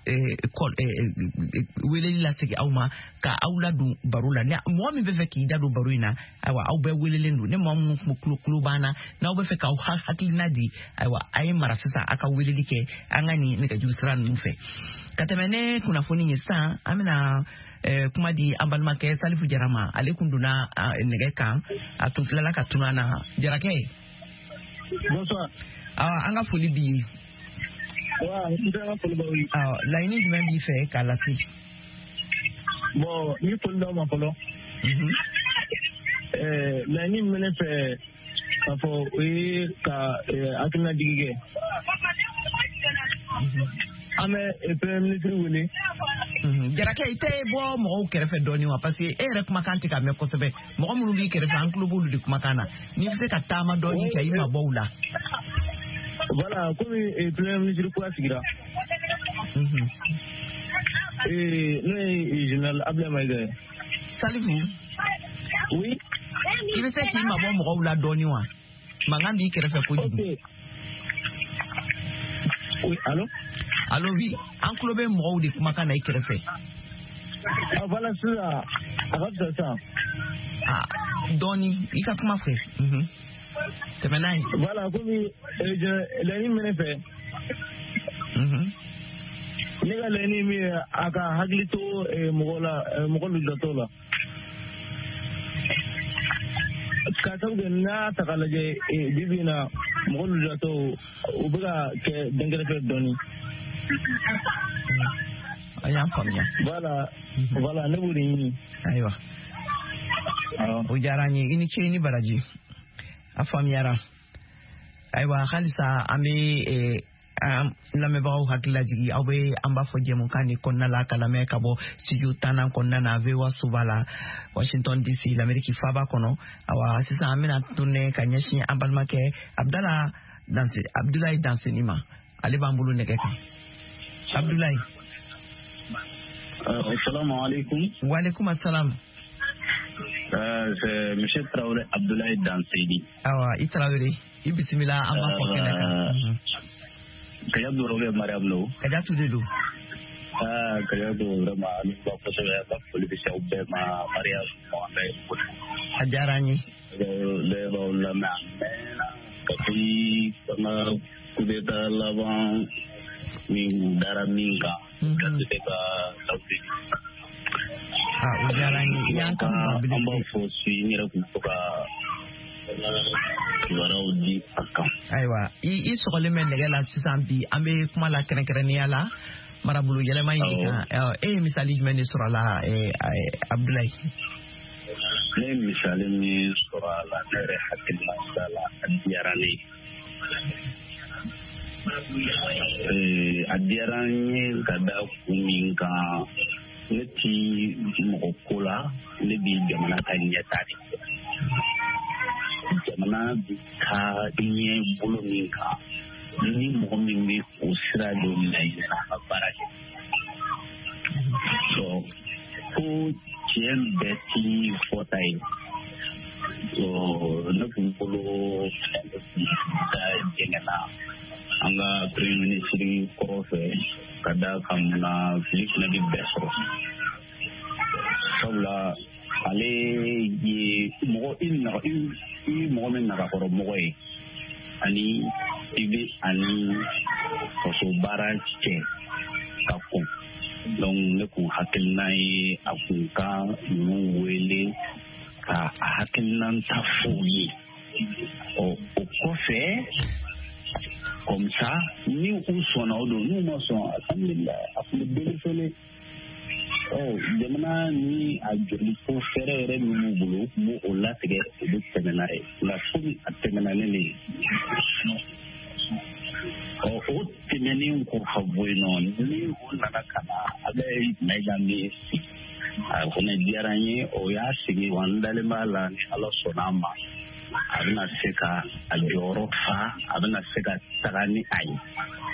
weleli lasegin aw ma ka aw ladon baro la mɔgɔ min bɛ fɛ k'i da don baro in na ayiwa aw bɛɛ welelen don ne mɔgɔ minnu kulo b'an na n'aw bɛ fɛ k'aw hakilina di ayiwa a ye mara sisan a ka weleli kɛ an ka nin nɛgɛjuru sira ninnu fɛ ka tɛmɛ ne kunnafoni ye sisan an bɛna kuma di an balimakɛ Salifu Jara ma ale kun donna nɛgɛ kan a tun tilala ka tunun na Jarakɛ bonsoir an ka foli bi laɲini jumɛn b'i fɛ k'a lase bon ni foli d'aw ma fɔlɔ laɲini min bɛ ne fɛ k'a fɔ o ye ka hakilina jigi kɛ an bɛ premier ministre wele Jarakɛ i tɛ bɔ mɔgɔw kɛrɛfɛ dɔɔnin wa parce que e yɛrɛ kumakan tɛ ka mɛn kosɛbɛ mɔgɔ minnu b'i kɛrɛfɛ an tulo b'olu de kumakan na n'i bɛ se ka taama dɔɔnin kɛ i ma bɔ u la voilà komi premier ministre kura sigira n'o ye général Abdoulaye Maïga ye Salifu oui i bɛ se k'i ma bɔ mɔgɔw la dɔɔnin wa mankan b'i kɛrɛfɛ kojugu oui allo oui an tulo bɛ mɔgɔw de kumakan na i kɛrɛfɛ voilà sisan a ka fisa sisan dɔɔnin i ka kuma fɛ tɛmɛ n'a ye voilà komi laɲini min bɛ ne fɛ ne ka laɲini min ye a ka hakili to mɔgɔ lujuratɔw la ka sabu kɛ n'a ta k'a lajɛ bibi in na mɔgɔ lujuratɔw u bɛ ka kɛ dɛnkɛrɛfɛ dɔɔnin a y'an faamuya voilà ne b'o de ɲini ayiwa o diyara an ye i ni ce i ni baraji a faamuyara ayiwa halisa an bɛ an lamɛnbagaw hakili lajigi aw bɛ an b'a fɔ jɛmukan de kɔnɔna la ka lamɛn ka bɔ studio 10 kɔnɔna na VOA Soba la Washington DC l'Amérique faaba kɔnɔ awa sisan an bɛna tourner ka ɲɛsin an balimakɛ Abdulayi Danseni ma ale b'an bolo nɛgɛ kan Abdulayi assalamu alaikum wa alaikum assalam c'est monsieur Traoré Abdoulaye Danseni awa i Traoré i bisimila an b'a fɔ kɛnɛ kan Kajatu Robe Mariam Lo. Kajatu de do. Kajatu Rama ni ba kosɛbɛ ka foli bɛ se aw bɛɛ ma Mariam Mohamed. A diyara an ye. Le b'aw lamɛn a mɛnna depuis fanga coup d'état laban min dara min kan ka se ka lawuli. O diyara an ye i y'an kan belebele. An b'a fɔ si n yɛrɛ kun to ka kibaruyaw di a kan. Ayiwa i sɔgɔlen bɛ nɛgɛ la sisan bi an bɛ kuma la kɛrɛnkɛrɛnnenya la marabolo yɛlɛma in de kan e ye misali jumɛn de sɔrɔ a la Abdulayi? Ne ye misali min sɔrɔ a la ne yɛrɛ hakilina t'a la a diyara ne ye. A diyara n ye ka da kun min kan ne ti mɔgɔ ko la ne bi jamana ka ɲɛta de kɛ. Jamana bi taa ɲɛ bolo min kan ni mɔgɔ min bɛ o sira dɔ minɛ a ka baara kɛ. Ko tiɲɛ bɛɛ ti fɔta ye. Ne tun bolo ka jɛngɛna an ka premier ministre kɔrɔ fɛ ka da kan munna fili fana bɛ bɛɛ sɔrɔ. Sabula ale ye mɔgɔ i mɔgɔ min nagakɔrɔ mɔgɔ ye ani i bɛ ani faso baara cɛ ka kun. Donc ne kun hakilina ye a kun ka ninnu wele ka a hakilina ta fɔ u ye. O kɔfɛ comme ça ni u sɔnna o don n'u ma sɔn alhamdulillah a kun bɛ délifɛle. Jamana ni a joli ko fɛrɛ yɛrɛ min b'u bolo u tun b'o latigɛ u bɛ tɛmɛ n'a ye. La komi a tɛmɛna ne le ye. O tɛmɛnen ko ka bɔ yen nɔ ni o nana ka na a bɛ Mayiga min sigi a fana diyara n ye o y'a sigi wa n dalen b'a la ni Ala sɔnna a ma a bɛna se ka a jɔyɔrɔ fa a bɛna se ka taga ni a ye.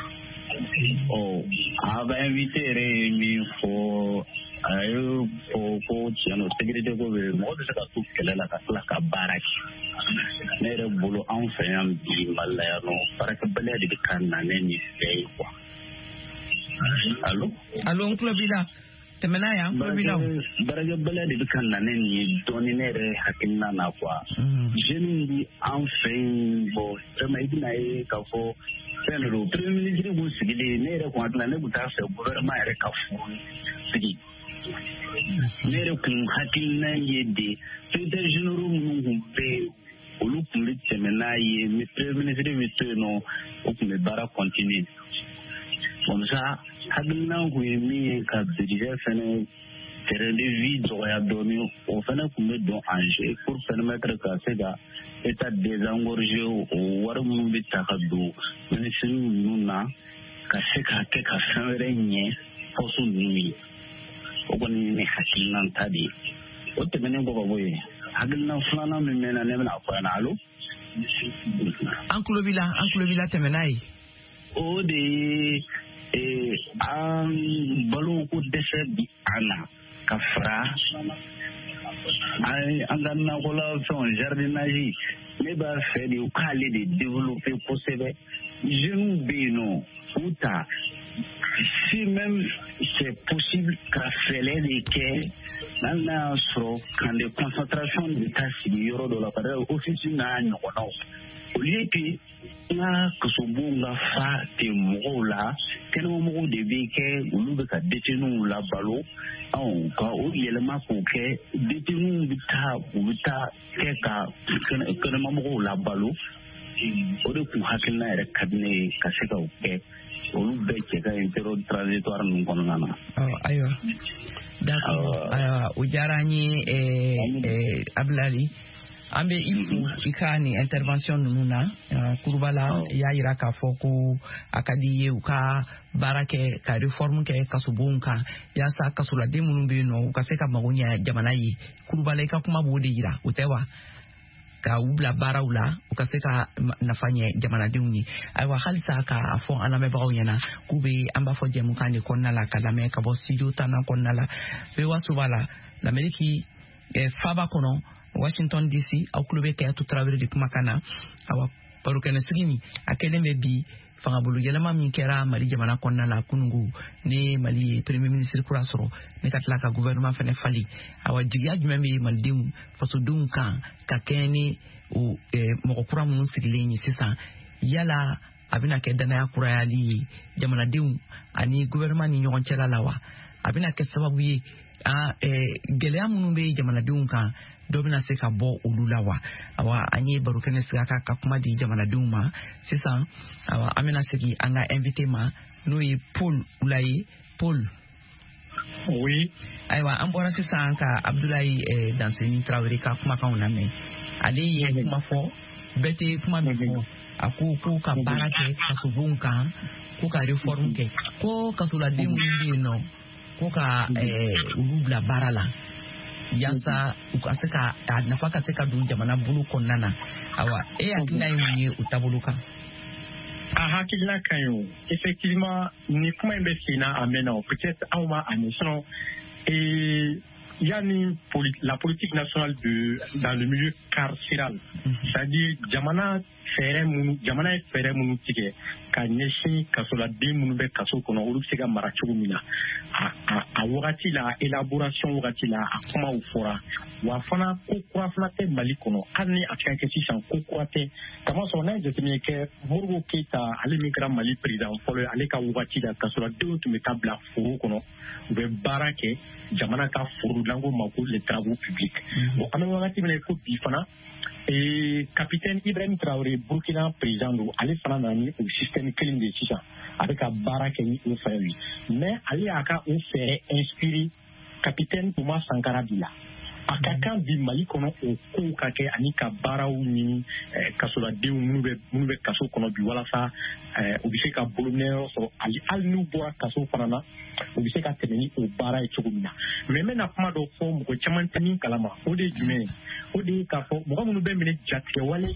A bɛ invité yɛrɛ ye min fɔ a ye fɔ ko tiɲɛ don sécurité ko bɛ mɔgɔ bɛ se ka to kɛlɛ la ka tila ka baara kɛ. Ne yɛrɛ bolo anw fɛ yan bi Mali la yan nɔ baarakɛbaliya de bɛ ka na ne ni bɛɛ ye quoi. Allo n tulo b'i la tɛmɛ n'a ye an tulo b'i la. Baarakɛbaliya de bɛ ka na ne ni ye dɔɔni ne yɛrɛ hakilina na quoi. Jeunes bi an fɛ yen bon vraiment i bɛna ye k'a fɔ fɛn de don premier ministre kun sigilen ne yɛrɛ kun hakilina ne kun t'a fɛ gouvernement yɛrɛ ka furu sigi. Ne yɛrɛ kun hakilina ye de secrétaire généraux minnu kun bɛ olu kun bɛ tɛmɛ n'a ye mais premier ministre bɛ to yen nɔ o kun bɛ baara continuer. Comme ça hakilina kun ye min ye ka budget fɛnɛ terrain de vie dɔgɔya dɔɔni o fɛnɛ kun bɛ don en jeu pour permettre ka se ka état désengorger o wari minnu bɛ ta ka don ministre ninnu na ka se ka kɛ ka fɛn wɛrɛ ɲɛ poste ninnu ye. O kɔni ye ne hakilina ta de ye. O tɛmɛnen kɔ ka bɔ yen hakilina filanan min bɛ na ne bɛna fɔ yan allo. An tulo b'i la tɛmɛ n'a ye. O de ye an baloko dɛsɛ bi an na ka fara an ka nakɔlafɛnw jardinage ne b'a fɛ de u k'ale de développer kosɛbɛ. Jeunes bɛ yen nɔ u ta si même c'est possible ka fɛlɛ de kɛ hali n'a y'a sɔrɔ camp de concentration de taa sigi yɔrɔ dɔ la par exemple office n'a ɲɔgɔnnaw au lieu que n ka kasobonw ka fa ten mɔgɔw la kɛnɛmamɔgɔw de bɛ kɛ olu bɛ ka détenus labalo ka o yɛlɛma k'o kɛ détenus bɛ taa kɛ ka kɛnɛmamɔgɔw labalo o de kun hakilina yɛrɛ ka di ne ye ka se ka o kɛ olu bɛɛ cɛ ka ɲi période transitoire ninnu kɔnɔna na. Ayiwa d'accord o diyara an ye Abdulayi an bɛ i fo i ka nin intervention ninnu na Kurubala y'a jira k'a fɔ ko a ka di ye u ka baara kɛ ka réforme kɛ kasobonw kan yaasa kasoladen minnu bɛ yen nɔ u ka se ka mago ɲɛ jamana ye. Kurubala i ka kuma b'o de jira o tɛ wa? Ka u bila baaraw la u ka se ka nafa ɲɛ jamanadenw ye. Ayiwa halisa k'a fɔ an lamɛnbagaw ɲɛna k'u bɛ an b'a fɔ jɛmukan de kɔnɔna la ka lamɛn ka bɔ studio 10 kɔnɔna la Bewaso b'a la l'Amérique faaba kɔnɔ Washington DC aw tulo bɛ Kayatu Tarawele de kumakan na. Awa barokɛnɛsigi nin a kɛlen bɛ bi fangabolo yɛlɛma min kɛra Mali jamana kɔnɔna la kunungo ne Mali ye premier ministre kura sɔrɔ ne ka tila ka gouvernement fɛnɛ fali. Awa jigiya jumɛn bɛ malidenw fasodenw kan ka kɛɲɛ ni mɔgɔ kura minnu sigilen ye sisan yala a bɛna kɛ danaya kurayali ye jamanadenw ani gouvernement ni ɲɔgɔn cɛla la wa? A bɛna kɛ sababu ye gɛlɛya minnu bɛ jamanadenw kan dɔ bɛna se ka bɔ olu la wa awa an ye baro kɛnɛ sigi ka kuma di jamanadenw ma sisan awa an bɛna segin an ka invité ma n'o ye Paul Ulaye Paul. Oui. Ayiwa an bɔra sisan ka Abdoulaye Danseni Traoré ka kumakanw lamɛn ale ye kuma fɔ bɛɛ tɛ kuma min fɔ a ko ka baara kɛ kasobonw kan ko ka réforme kɛ ko kasoladenw minnu bɛ yen nɔ ko ka olu bila baara la yasa u ka se ka a nafa ka se ka don jamana bolo kɔnɔna na awa hakilina ye mun ye o taabolo kan. A hakilina kan ye o effectivement ni kuma in bɛ sen na a mɛnna o peut-être aw ma a ɲɛsɔrɔ yani la politique nationale dans le milieu carcéral, c'est-à-dire jamana ye fɛɛrɛ minnu tigɛ ka ɲɛsin kasoladen minnu bɛ kaso kɔnɔ olu bɛ se ka mara cogo min na a wagati la élaboration wagati la a kumaw fɔra wa fana ko kura fana tɛ Mali kɔnɔ hali ni a ka kɛ sisan ko kura tɛ kamasɔrɔ n'a ye jateminɛ kɛ Modibo Keyita ale min kɛra Mali président fɔlɔ ale ka wagati la kasoladenw tun bɛ taa bila foro kɔnɔ u bɛ baara kɛ jamana ka foro n'an ko ma ko les travaux publics bon an bɛ wagati min na ko bi fana capitaine Ibrahim Traoré Burkina président do ale fana nana ni o système kelen de sisan a bɛ ka baara kɛ ni o fɛɛrɛ ye mais ale y'a ka o fɛɛrɛ inspiré capitaine Thomas Sankara bi la a ka kan bi Mali kɔnɔ o kow ka kɛ ani ka baaraw ni kasoladenw minnu bɛ kaso kɔnɔ bi walasa u bɛ se ka bolominɛyɔrɔ sɔrɔ hali n'u bɔra kaso fana na u bɛ se ka tɛmɛ ni o baara ye cogo min na mais n bɛna kuma dɔ fɔ mɔgɔ caman tɛ min kalama o de ye jumɛn ye o de ye k'a fɔ mɔgɔ minnu bɛ minɛ jatigɛwale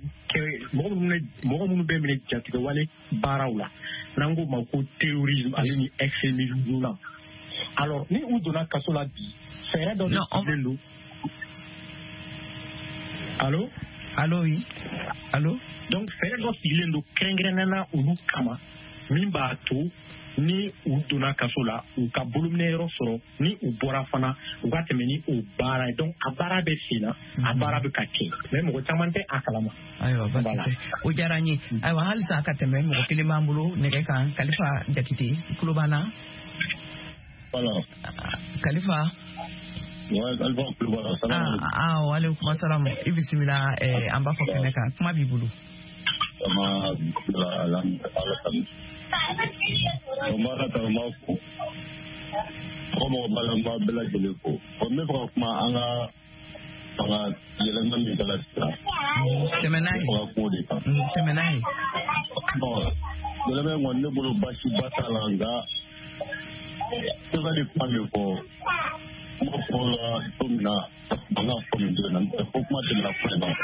mɔgɔ minnu bɛ minɛ jatigɛwale baaraw la n'an ko ma ko terrorisme ale ni extrémisme na alors ni u donna kaso la bi fɛɛrɛ dɔ de sigilen don allo oui allo donc fɛɛrɛ dɔ sigilen don kɛrɛnkɛrɛnnena olu kama min b'a to ni u donna kaso la u ka bolominɛyɔrɔ sɔrɔ ni u bɔra fana u ka tɛmɛ ni o baara ye donc a baara bɛ sen na a baara bɛ ka kɛ mais mɔgɔ caman tɛ a kalama. Ayiwa basi tɛ o diyara n ye ayiwa halisa a ka tɛmɛ mɔgɔ kelen b'an bolo nɛgɛ kan Kalifa Jakite tulo b'an na. Kalifa. Waaleykum assalam i bisimila an b'a fɔ kɛnɛ kan kuma b'i bolo. Mara ta ma ko como balamba bela jele ko o me ko kuma anga anga yelenga mi kala sta temenai ko de ka temenai bon yelenga ngonne bolo bashi batalanga to ga de pale ko mo ko la tumna anga ko mi de nan ko kuma de la ko ba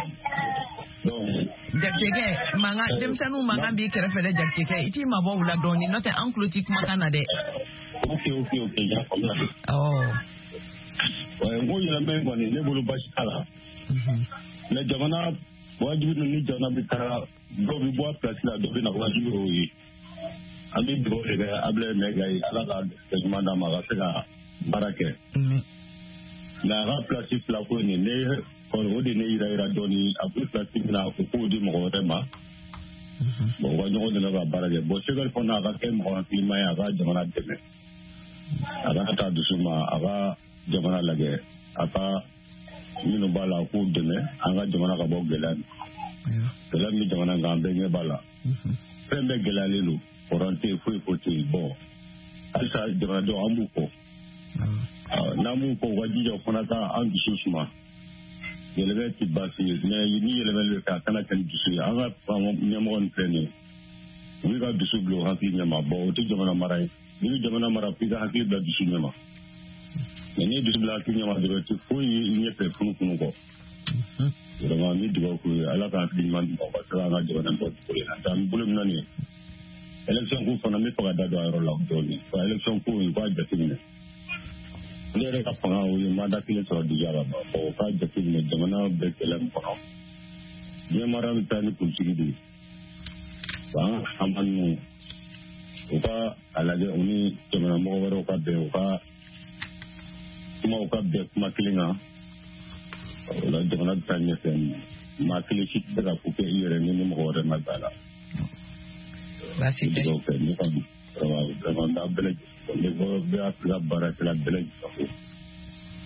Jakeke manga demsanu manga bi kɛrɛfɛ dɛ Jakeke iti mabɔ wula dɔɔni n'o tɛ an tulo ti kumakan na dɛ. Ok ja faamuya. N ko yɛlɛmɛ kɔni ne bolo basi t'a la. Mais jamana wajibi ni jamana bɛ taa dɔw bɛ bɔ a pilasi la dɔw bɛ na wajibi y'o ye. An bɛ dugawu de kɛ Abdoulaye Mayiga ye Ala ka ɲuman d'a ma a ka se ka baara kɛ. Mais a ka pilasi fila ko nin ne o de ne yira dɔɔni a bɛ pilasi min na o k'o di mɔgɔ wɛrɛ ma. Bon u ka ɲɔgɔn dɛmɛ ka baara kɛ bon Sɛgɛli fana a ka kɛ mɔgɔ hakilima ye a ka jamana dɛmɛ a ka taa dusu ma a ka jamana lajɛ a ka minnu b'a la k'u dɛmɛ an ka jamana ka bɔ gɛlɛya min jamana kan an bɛɛ ɲɛ b'a la fɛn bɛɛ gɛlɛyalen don kɔrɔn tɛ yen foyi tɛ yen bon halisa jamanadenw an b'u kɔ n'an b'u kɔ u ka jija u fana ka an dusu suma yɛlɛmɛ tɛ baasi ye mais ni yɛlɛmɛ bɛ kɛ a kana kɛ ni dusu ye an ka ɲɛmɔgɔ nin filɛ nin ye u bɛ ka dusu bila u hakili ɲɛma bon o tɛ jamana mara ye n'i bɛ jamana mara f'i ka hakili bila dusu ɲɛma mais n'i dusu bila hakili ɲɛma dɔrɔn tɛ foyi ye i ɲɛfɛ funufunu kɔ vraiment n bɛ dugawu k'u ye Ala ka hakili ɲuman di u ma u ka se ka an ka jamana bɔ cogo in na n'o tɛ an bɛ bolo min na nin ye élection ko fana n bɛ fɛ ka da don a yɔrɔ la dɔɔni wa élection ko in u k'a jateminɛ ne yɛrɛ ka fanga o ye mandat kelen sɔrɔ déjà la bon u k'a jateminɛ jamana bɛ kɛlɛ min kɔnɔ ɲɛmara bɛ taa ni politique de ye an ka campagne ninnu u ka a lajɛ u ni jamanamɔgɔ wɛrɛw ka bɛn u ka kumaw ka bɛn kuma kelen kan o la jamana bɛ taa ɲɛfɛ maa kelen si tɛ se ka ko kɛ i yɛrɛ ni mɔgɔ wɛrɛ ma bɛn a la. Baasi tɛ ne ka vraiment n b'a bɛɛ lajɛlen ne bɛ Afirika baarakɛla bɛɛ lajɛlen fo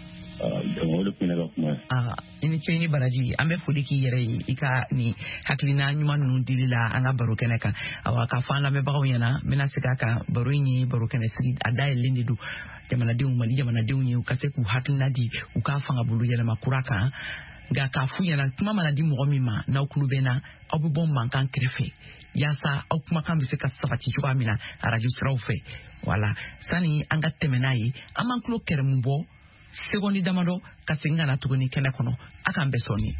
o de kun ne ka kuma ini ce ni baraji an bɛ foli k'i yɛrɛ ye i ka ni hakilina ɲuman ninnu dili la an ka baro kɛnɛ kan awa k'a fɔ an lamɛnbagaw ɲɛna n bɛna segin a kan baro in ye baro kɛnɛ sigi a dayɛlɛlen de don jamanadenw Mali jamanadenw ye u ka se k'u hakilina di u k'a fanga bolo yɛlɛma kura kan nka k'a f'u ɲɛna kuma mana di mɔgɔ min ma n'aw tulo bɛ na aw bɛ bɔ mankan kɛrɛfɛ yaasa aw kumakan bɛ se ka sabati cogoya min na arajo siraw fɛ wala sani an ka tɛmɛ n'a ye an b'an tulo kɛrɛmu bɔ sekondi damadɔ ka segin ka na tuguni kɛnɛ kɔnɔ a k'an bɛɛ sɔnni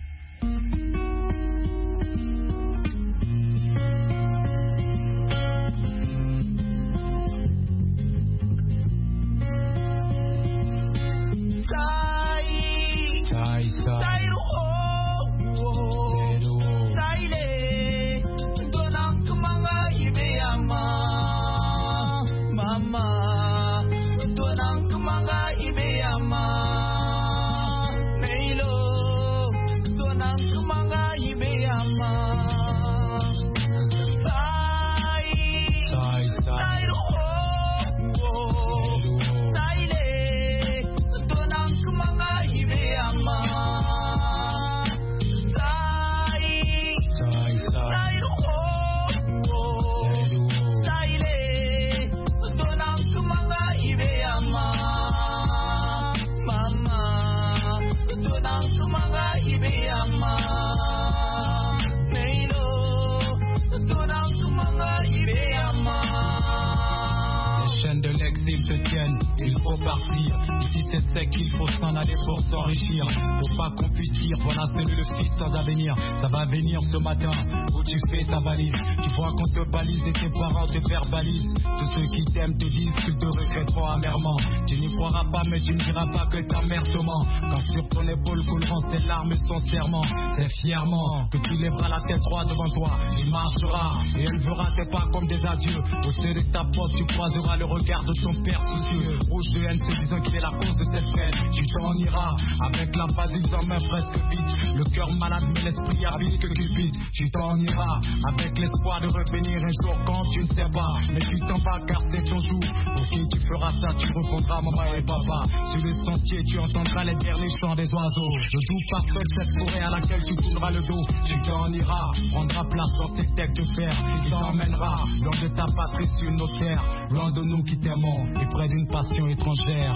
qu'il faut s'en aller pour s'enrichir. Faut pas qu'on puisse dire, voilà c'est le fils sans avenir. Ça va venir ce matin où tu fais ta valise. Tu vois qu'on te balise et tes parents te verbalisent. Tous ceux qui t'aiment te disent qu'ils te regretteront amèrement. Tu n'y croiras pas mais tu ne diras pas que ta mère te ment. Quand sur ton épaule couleront ses larmes et son serment, c'est fièrement que tu lèveras la tête droite devant toi. Il marchera et elle verra tes pas comme des adieux. Au seuil de ta porte tu croiseras le regard de ton père soucieux. Rouge de haine se disant qu'il est la cause de cette fête. Tu t'en iras avec la basile en main presque vite. Le cœur malade mais l'esprit habite que Cupid. Tu t'en iras avec l'espoir de revenir un jour quand tu ne sais pas. Mais tu t'en vas car c'est ton jour. Pour qui tu feras ça, tu répondras maman et papa. Sur le sentier tu entendras les derniers chants des oiseaux. Le doux parfum de cette forêt à laquelle tu tourneras le dos. Tu t'en iras, prendras place dans ces têtes de fer. Tu t'emmèneras loin de ta patrie sur nos terres. Loin de nous qui t'aimons et près d'une passion étrangère.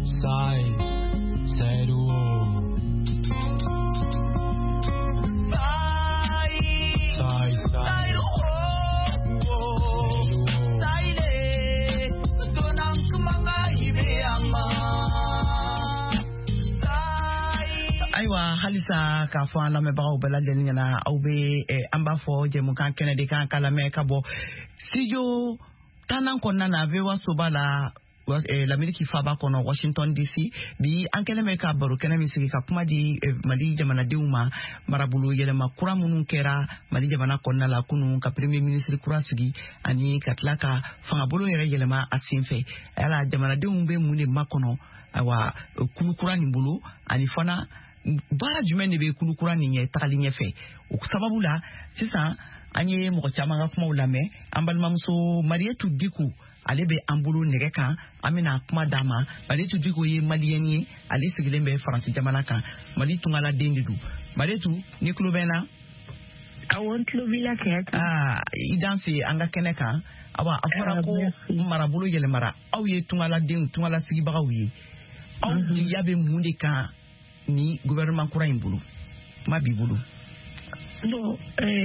Say do. Aiwa halisa ka fɔ an lamɛnbagaw bɛɛ lajɛlen ɲɛna aw bɛ an b'a fɔ jɛmukan kɛnɛ de kan ka lamɛn ka bɔ studio tannan kɔnɔna na VOA soba la l'Amérique faba kɔnɔ Washington DC bi an kɛlen bɛ ka baro kɛnɛ min sigi ka kuma di Mali jamanadenw ma marabolo yɛlɛma kura minnu kɛra Mali jamana kɔnɔna la kunun ka premier ministre kura sigi ani ka tila ka fangabolo yɛrɛ yɛlɛma a senfɛ yala jamanadenw bɛ mun de makɔnɔ awa kulu kura nin bolo ani fana baara jumɛn de bɛ kulu kura nin ɲɛ tagali ɲɛfɛ o sababu la sisan an ye mɔgɔ caman ka kumaw lamɛn an balimamuso Marietu Diku ale bɛ an bolo nɛgɛ kan an bɛna kuma d'a ma Marietu Diku ye maliyɛn ye ale sigilen bɛ Faransi jamana kan Mali tungala den de don Marietu ni tulo bɛ n na awɔ n tulo b'i la Kɛyatu i danse an ka kɛnɛ kan awa a fɔra ko marabolo yɛlɛmara aw ye tungaladenw tungala sigibagaw ye aw jigiya bɛ mun de kan ni gouvernement kura in bolo ma b'i bolo bon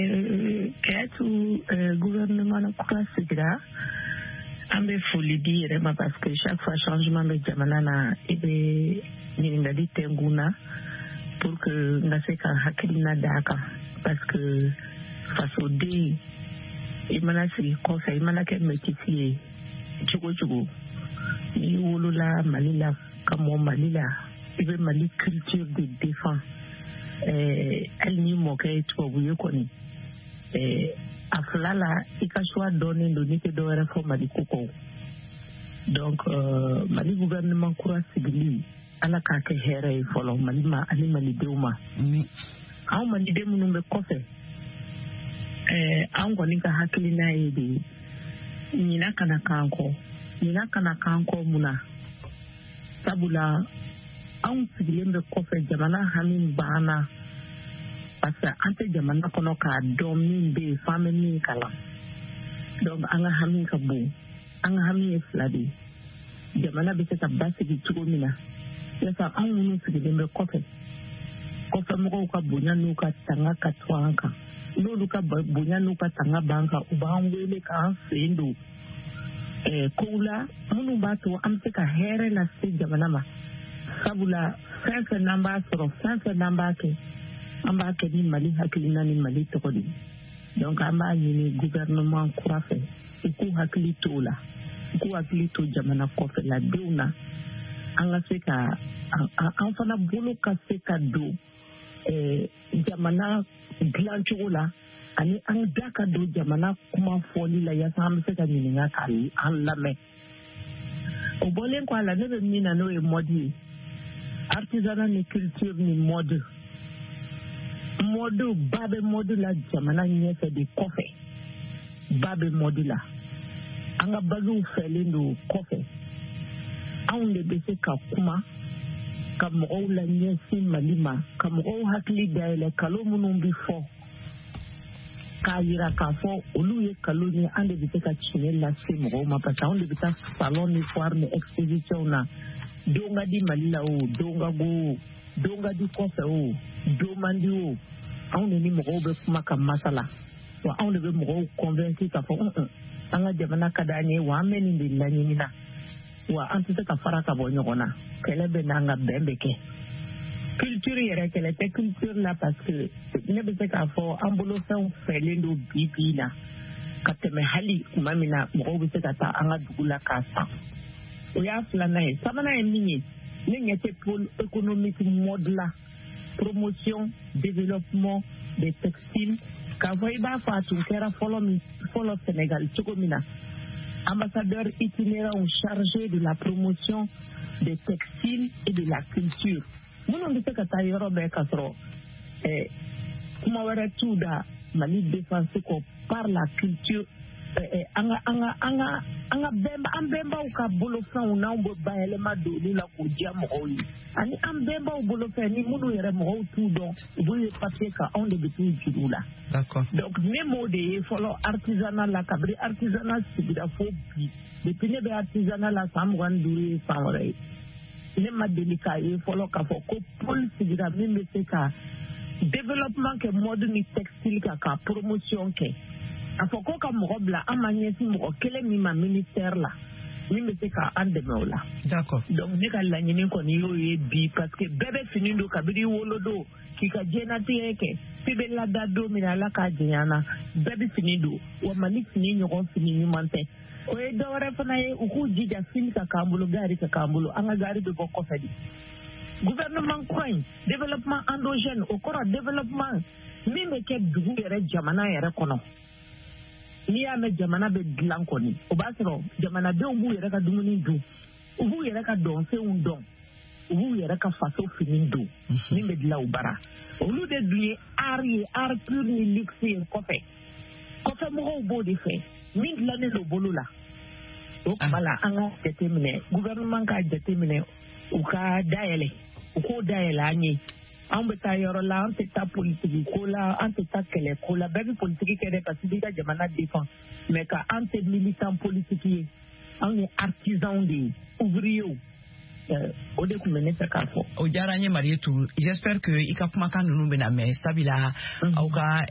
Kɛyatu gouvernement kura sigira an bɛ foli di yɛrɛ ma parce que chaque fois changement bɛ jamana na i bɛ ɲininkali tɛngun na pour que n ka se ka hakilina d'a kan parce que fasoden i mana sigi kɔfɛ i mana kɛ métisi ye cogo cogo n'i wolola Mali la ka mɔ Mali la i bɛ Mali culture de défend hali n'i mɔkɛ ye tubabu ye kɔni a fila la i ka choix dɔnnen don n'i tɛ dɔwɛrɛ fɔ Mali ko kɔ donc Mali gouvernement kura sigili ala k'a kɛ hɛrɛ ye fɔlɔ Mali ma ani malidenw ma anw maliden minnu bɛ kɔfɛ an kɔni ka hakilina ye de ɲina kana k'an kɔ mun na sabula anw sigilen bɛ kɔfɛ jamana hami banna parce que an tɛ jamana kɔnɔ k'a dɔn min bɛ yen f'an bɛ min kalan donc an ka hami ka bon an ka hami ye fila de ye jamana bɛ se ka basigi cogo min na yasa anw minnu sigilen bɛ kɔfɛmɔgɔw ka bonya n'u ka tanga ka to an kan n'olu ka bonya n'u ka tanga b'an kan u b'an wele k'an sen don kow la minnu b'a to an bɛ se ka hɛrɛ lase jamana ma sabula fɛn fɛn n'an b'a sɔrɔ fɛn fɛn n'an b'a kɛ an b'a kɛ ni Mali hakilina ni Mali tɔgɔ de donc an b'a ɲini gouvernement kura fɛ u k'u hakili to o la u k'u hakili to jamana kɔfɛla denw na an ka se ka an fana bolo ka se ka don jamana dilan cogo la ani an da ka don jamana kuma fɔli la yasa an bɛ se ka ɲininka k'an lamɛn o bɔlen kɔ a la ne bɛ min na n'o ye mode ye artisanat ni culture ni mode ba bɛ mode la jamana ɲɛfɛ de kɔfɛ ba bɛ mode la an ka bagiw fɛlen don kɔfɛ anw de bɛ se ka kuma ka mɔgɔw la ɲɛsin Mali ma ka mɔgɔw hakili dayɛlɛ kalo minnu bɛ fɔ k'a yira k'a fɔ olu ye kalo ye an de bɛ se ka tiɲɛ lase mɔgɔw ma parce que anw de bɛ taa salon ni foire ni exposition na don ka di Mali la o don ka go o don ka di kɔfɛ o don man di o anw de ni mɔgɔw bɛ kuma ka masala wa anw de bɛ mɔgɔw convaincre k'a fɔ an ka jamana ka d'an ye wa an bɛ nin de laɲini na wa an tɛ se ka fara ka bɔ ɲɔgɔn na kɛlɛ bɛ n'an ka bɛn bɛ kɛ culture yɛrɛ kɛlɛ tɛ culture la parce que ne bɛ se k'a fɔ an bolofɛnw fɛlen don bi na ka tɛmɛ hali tuma min na mɔgɔw bɛ se ka taa an ka dugu la k'a san o y'a filanan ye sabanan ye min ye ne ɲɛ tɛ pôle économique mode la promotion développement des textiles k'a fɔ i b'a fɔ a tun kɛra fɔlɔ Sénégal cogo min na ambassadeur itinérant chargé de la promotion des textiles et de la culture minnu bɛ se ka taa yɔrɔ bɛɛ ka sɔrɔ kuma wɛrɛ t'u da Mali défense kɔ par la culture an bɛnbaw ka bolofɛnw n'anw bɛ bayɛlɛma don olu la k'o diya mɔgɔw ye ani an bɛnbaw bolofɛn ni minnu yɛrɛ mɔgɔw t'u dɔn u b'u ye papier kan anw de bɛ t'u juru la donc ne m'o de ye fɔlɔ artisanat la kabiri artisanat sigira fo bi depuis ne bɛ artisanat la san 25 ye san wɛrɛ ye ne ma deli k'a ye fɔlɔ k'a fɔ ko pôle sigira min bɛ se ka développement kɛ mode ni textile kan ka promotion kɛ a fɔ ko ka mɔgɔ bila an ma ɲɛsin mɔgɔ kelen min ma ministère la min bɛ se ka an dɛmɛ o la donc ne ka laɲini kɔni y'o ye bi parce que bɛɛ bɛ fini don kabiri wolodo k'i ka diɲɛnatigɛ kɛ f'i bɛ lada don min Ala k'a janya na bɛɛ bɛ fini don wa Mali fini ɲɔgɔn fini ɲuman tɛ o ye dɔwɛrɛ fana ye u k'u jija fini ka k'an bolo gari ka k'an bolo an ka gari bɛ bɔ kɔfɛ de gouvernement kura in développement endogène o kɔrɔ développement min bɛ kɛ dugu yɛrɛ jamana yɛrɛ kɔnɔ n'i y'a mɛn jamana bɛ dilan kɔni o b'a sɔrɔ jamanadenw b'u yɛrɛ ka dumuni dun u b'u yɛrɛ ka dɔnfɛnw dɔn u b'u yɛrɛ ka faso fini don min bɛ dilan u bara olu de dun ye art pur ni luxe ye kɔfɛmɔgɔw b'o de fɛ min dilannen don bolo la o kuma la an ka jateminɛ gouvernement ka jateminɛ u ka dayɛlɛ u k'o dayɛlɛ an ye an bɛ taa yɔrɔ la an tɛ taa politiki ko la an tɛ taa kɛlɛ ko la bɛɛ bɛ politiki kɛ dɛ parce que i ka jamana défend mais ka an tɛ militant politiki ye anw ye artisanw de ye ouvriers o de tun bɛ ne fɛ k'a fɔ. o diyara n ye Marietou j'espère que i ka kumakan ninnu bɛna mɛn sabula aw ka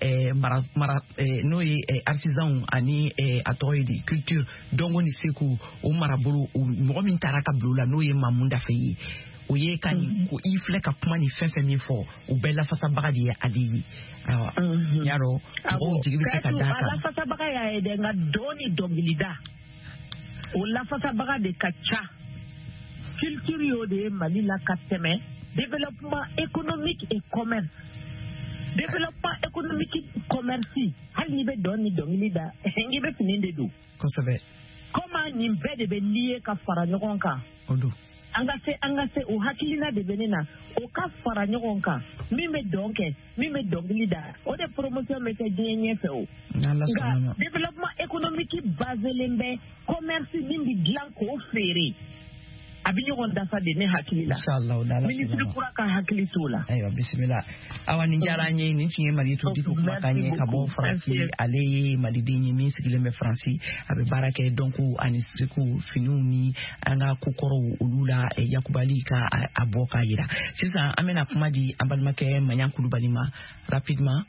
n'o ye artisanw ani a tɔgɔ ye di culture dɔnko ni seko o marabolo mɔgɔ min taara ka bila o la n'o ye Mamu Dafe ye o ye ka nin ko i filɛ ka kuma ni fɛn fɛn min fɔ o bɛɛ lafasabaga de ye ale ye y'a dɔn mɔgɔw jigi bɛ se ka d'a kan lafasabaga y'a ye dɛ nka dɔn ni dɔnkilida o lafasabaga de ka ca culture y'o de ye Mali la ka tɛmɛ développement économique et commerce développement économique commerce hali n'i bɛ dɔn ni dɔnkili da n'i bɛ fini de don kosɛbɛ comment nin bɛɛ de bɛ lié ka fara ɲɔgɔn kan o don an ka se o hakilina de bɛ ne na o ka fara ɲɔgɔn kan min bɛ dɔn kɛ min bɛ dɔnkili da o de promotion bɛ kɛ diɲɛ ɲɛfɛ o nka développement économique baselen bɛ commerce min bɛ dilan k'o feere a bɛ ɲɔgɔn dafa de ne hakili la ministre kura ka hakili t'o la. Ayiwa bisimila awa nin diyara an ye nin tun ye Mali Togo kumakan ye ka bɔ Faransi ale ye maliden ye min sigilen bɛ Faransi a bɛ baara kɛ dɔnku ani siriku finiw ni an ka kokɔrɔw olu la yakubali ka a bɔ k'a yira sisan an bɛna kuma di an balimakɛ Maɲan Kulubali ma rapidement.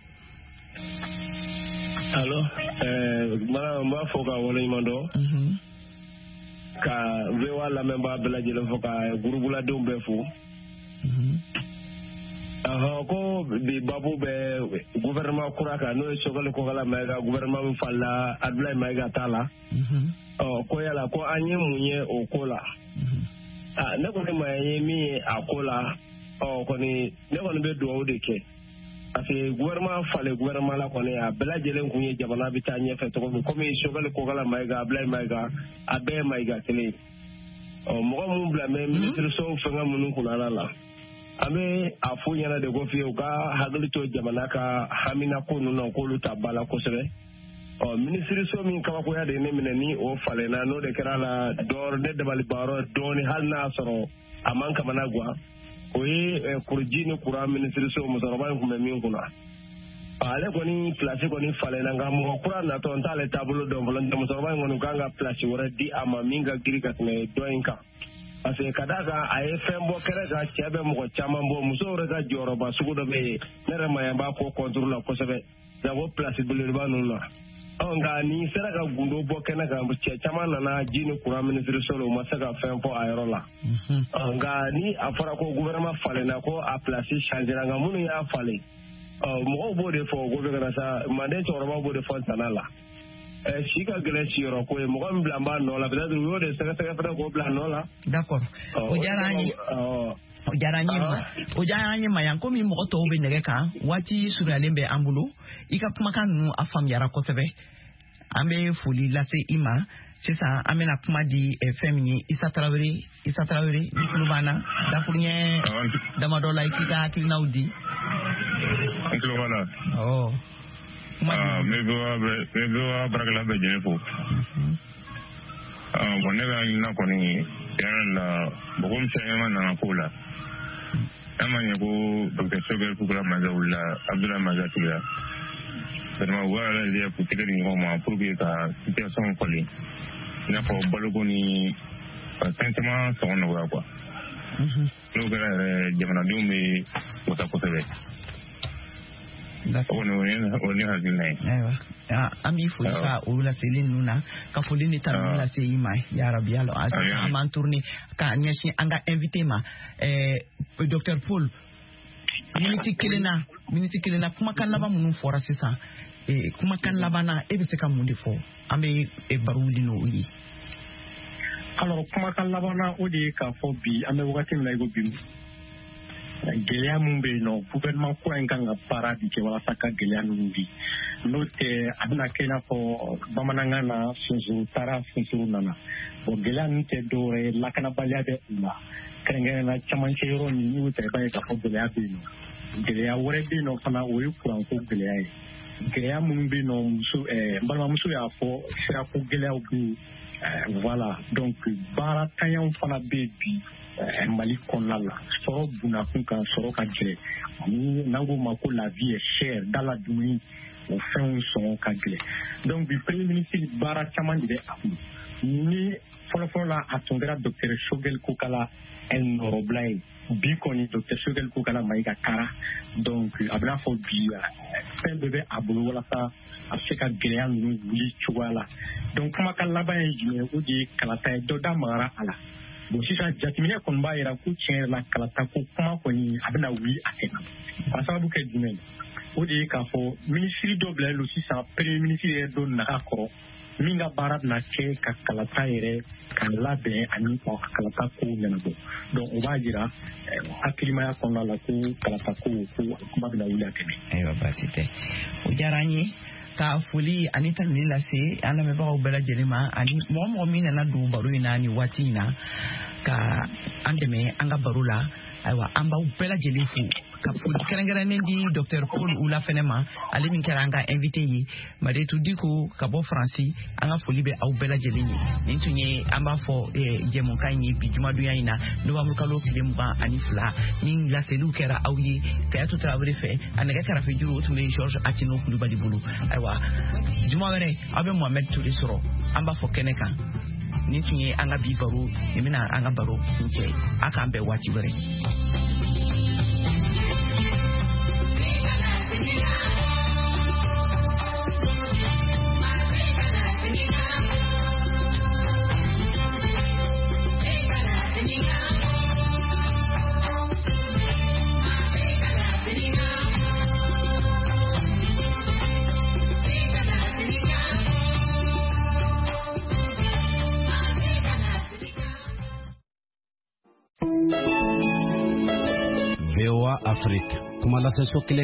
Allo mara mba fo ka wala ɲuman ka vewa lamɛnba bɛɛ lajɛlen fo ka gurubuladenw bɛɛ fo ko bi babu bɛ gouvernement kura kan n'o ye Sogɛli Kokala Mayiga gouvernement min falila Abdoulaye Mayiga t'a la ko yala ko an ye mun ye o ko la ne kɔni ma ye min ye a ko la kɔni ne kɔni bɛ dugawu de kɛ parce que gouvernement fale gouvernement la kɔni a bɛɛ lajɛlen kun ye jamana bɛ taa ɲɛfɛ cogo min komi Sogɛli Kokala Mayiga Abdoulaye Mayiga a bɛɛ ye Mayiga kelen mɔgɔ mun bila mɛ ministre so fɛngɛ minnu kunnana la an bɛ a f'u ɲɛna de ko fiye u ka hakili to jamana ka hamina ko ninnu na k'olu ta ba la kosɛbɛ ministre so min kabakoya de ne minɛ ni o falenna n'o de kɛra la ne dabalibayɔrɔ dɔɔni hali n'a sɔrɔ a man kamana guwa o ye kuruji ni kuran ministre so musokɔrɔba in kun bɛ min kunna ale kɔni place kɔni falenna nka mɔgɔ kura natɔ n t'ale taabolo dɔn fɔlɔ n tɛ musokɔrɔba in kɔni kan ka place wɛrɛ di a ma min ka giri ka tɛmɛ dɔ in kan parce que ka d'a kan a ye fɛn bɔ kɛrɛ kan cɛ bɛ mɔgɔ caman bɔ musow yɛrɛ ka jɔyɔrɔba sugu dɔ bɛ yen ne yɛrɛ ma yan b'a ko contour la kosɛbɛ sabu place belebeleba ninnu na nka ni sera ka gundo bɔ kɛnɛ kan cɛ caman nana ji ni kuran ministre so la u ma se ka fɛn fɔ a yɔrɔ la nka ni a fɔra ko gouvernement falenna ko a place changera nka minnu y'a falen mɔgɔw b'o de fɔ o ko bɛ kana sa manden cɛkɔrɔbaw b'o de fɔ ntana la si ka gɛlɛn siyɔrɔ ko ye mɔgɔ min bila n b'a nɔ la peut-être u y'o de sɛgɛsɛgɛ fɛnɛ k'o bila nɔ la. D'accord o diyara an ye o diyara an ye Maɲan komi mɔgɔ tɔw bɛ nɛgɛ kan waati surunyalen bɛ an bolo i ka kumakan ninnu a faamuyara kosɛbɛ an bɛ foli lase i ma sisan an bɛna kuma di fɛn min ye Isa Tarawele ni tulo b'an na dafuruɲɛ damadɔ la i k'i ka hakilinaw di. N tulo b'a la. N bɛ baarakɛla bɛɛ lajɛlen fo bon ne ka hakilina kɔni tiɲɛ la mɔgɔ min caman nana k'o la an ma ɲɛ ko docteur Sogɛli Kokala Mayiga wulila Abdoulaye Mayiga tigila vraiment u b'a yɛrɛ k'u tɛgɛ di ɲɔgɔn ma pour que ka situation falen i n'a fɔ baloko ni fɛn caman sɔngɔ nɔgɔya quoi n'o kɛra yɛrɛ jamanadenw bɛ wasa kosɛbɛ. D'accord. An b'i foli ka olu laseli ninnu na ka foli ni tanu lase i ma yarabi yalo an b'an tourner ka ɲɛsin an ka invité ma Dr Paul miniti kelen na kumakan laban minnu fɔra sisan kumakan laban na e bɛ se ka mun de fɔ an bɛ baro wuli n'o ye. Alors kumakan laban na o de ye k'a fɔ bi an bɛ wagati min na i ko bi gɛlɛya min bɛ yen nɔ gouvernement kura in kan ka baara de kɛ walasa ka gɛlɛya ninnu bi n'o tɛ a bɛna kɛ i n'a fɔ bamanankan na sunsun taara sunsun nana bon gɛlɛya ninnu tɛ dɔwɛrɛ ye lakanabaliya bɛ u la kɛrɛnkɛrɛnnenya camancɛ yɔrɔ min n'i y'o ta i b'a ye k'a fɔ gɛlɛya bɛ yen nɔ gɛlɛya wɛrɛ bɛ yen nɔ fana o ye kuranko gɛlɛya ye gɛlɛya minnu bɛ yen nɔ n balimamuso y'a fɔ sirako gɛlɛyaw bɛ yen voilà donc baara tanyaw fana bɛ yen bi Mali kɔnɔna la sɔrɔ bunakun kan sɔrɔ ka gɛlɛn ani n'an k'o ma ko la vie est chère dala dumuni o fɛnw sɔngɔ ka gɛlɛn donc bi premier ministre baara caman de bɛ a kun ni fɔlɔfɔlɔ la a tun kɛra docteur Sogɛli Kokala nɔrɔbila ye bi kɔni docteur Sogɛli Kokala Mayiga taara donc a bɛna fɔ bi fɛn bɛɛ bɛ a bolo walasa a bɛ se ka gɛlɛya ninnu wuli cogoya la donc kumakan laban ye jumɛn o de ye kalata ye dɔ da magara a la. Bon sisan jateminɛ kɔni b'a jira ko tiɲɛ yɛrɛ la kalata ko kuma kɔni a bɛna wuli a kɛ ka sababu kɛ jumɛn o de ye k'a fɔ minisiri dɔ bilalen don sisan premier ministre yɛrɛ dɔ naga kɔrɔ min ka baara bɛna kɛ ka kalata yɛrɛ ka labɛn ani ka kalata kow ɲɛnabɔ donc o b'a jira hakilimaya kɔnɔna la ko kalata ko kuma bɛna wuli a kɛ. Ayiwa baasi tɛ o diyara an ye ka foli ani tanuni lase an lamɛnbagaw bɛɛ lajɛlen ma ani mɔgɔ min nana don baro in na ni waati in na ka an dɛmɛ an ka baro la aywa an b'aw bɛɛ lajɛlen fo ka foli kɛrɛnkɛrɛnnen di Dr Paul Oula fɛnɛ ma ale min kɛra an ka invité ye Madetu Diko ka bɔ Faransi an ka foli bɛ aw bɛɛ lajɛlen ye nin tun ye an b'a fɔ jɛmukan ye bi jumadonya in na novembre kalo tile 22 ni laseliw kɛra aw ye Kayatu Tarawele fɛ a nɛgɛ kɛrɛfɛ juru o tun bɛ Georges Atino Kulibali bolo aywa juma wɛrɛ aw bɛ Mohamed Touré sɔrɔ an b'a fɔ kɛnɛ kan nin tun ye an ka bi baro nin bɛna an ka baro kuncɛ a k'an bɛn waati wɛrɛ. VOA Afrique. Kuma la session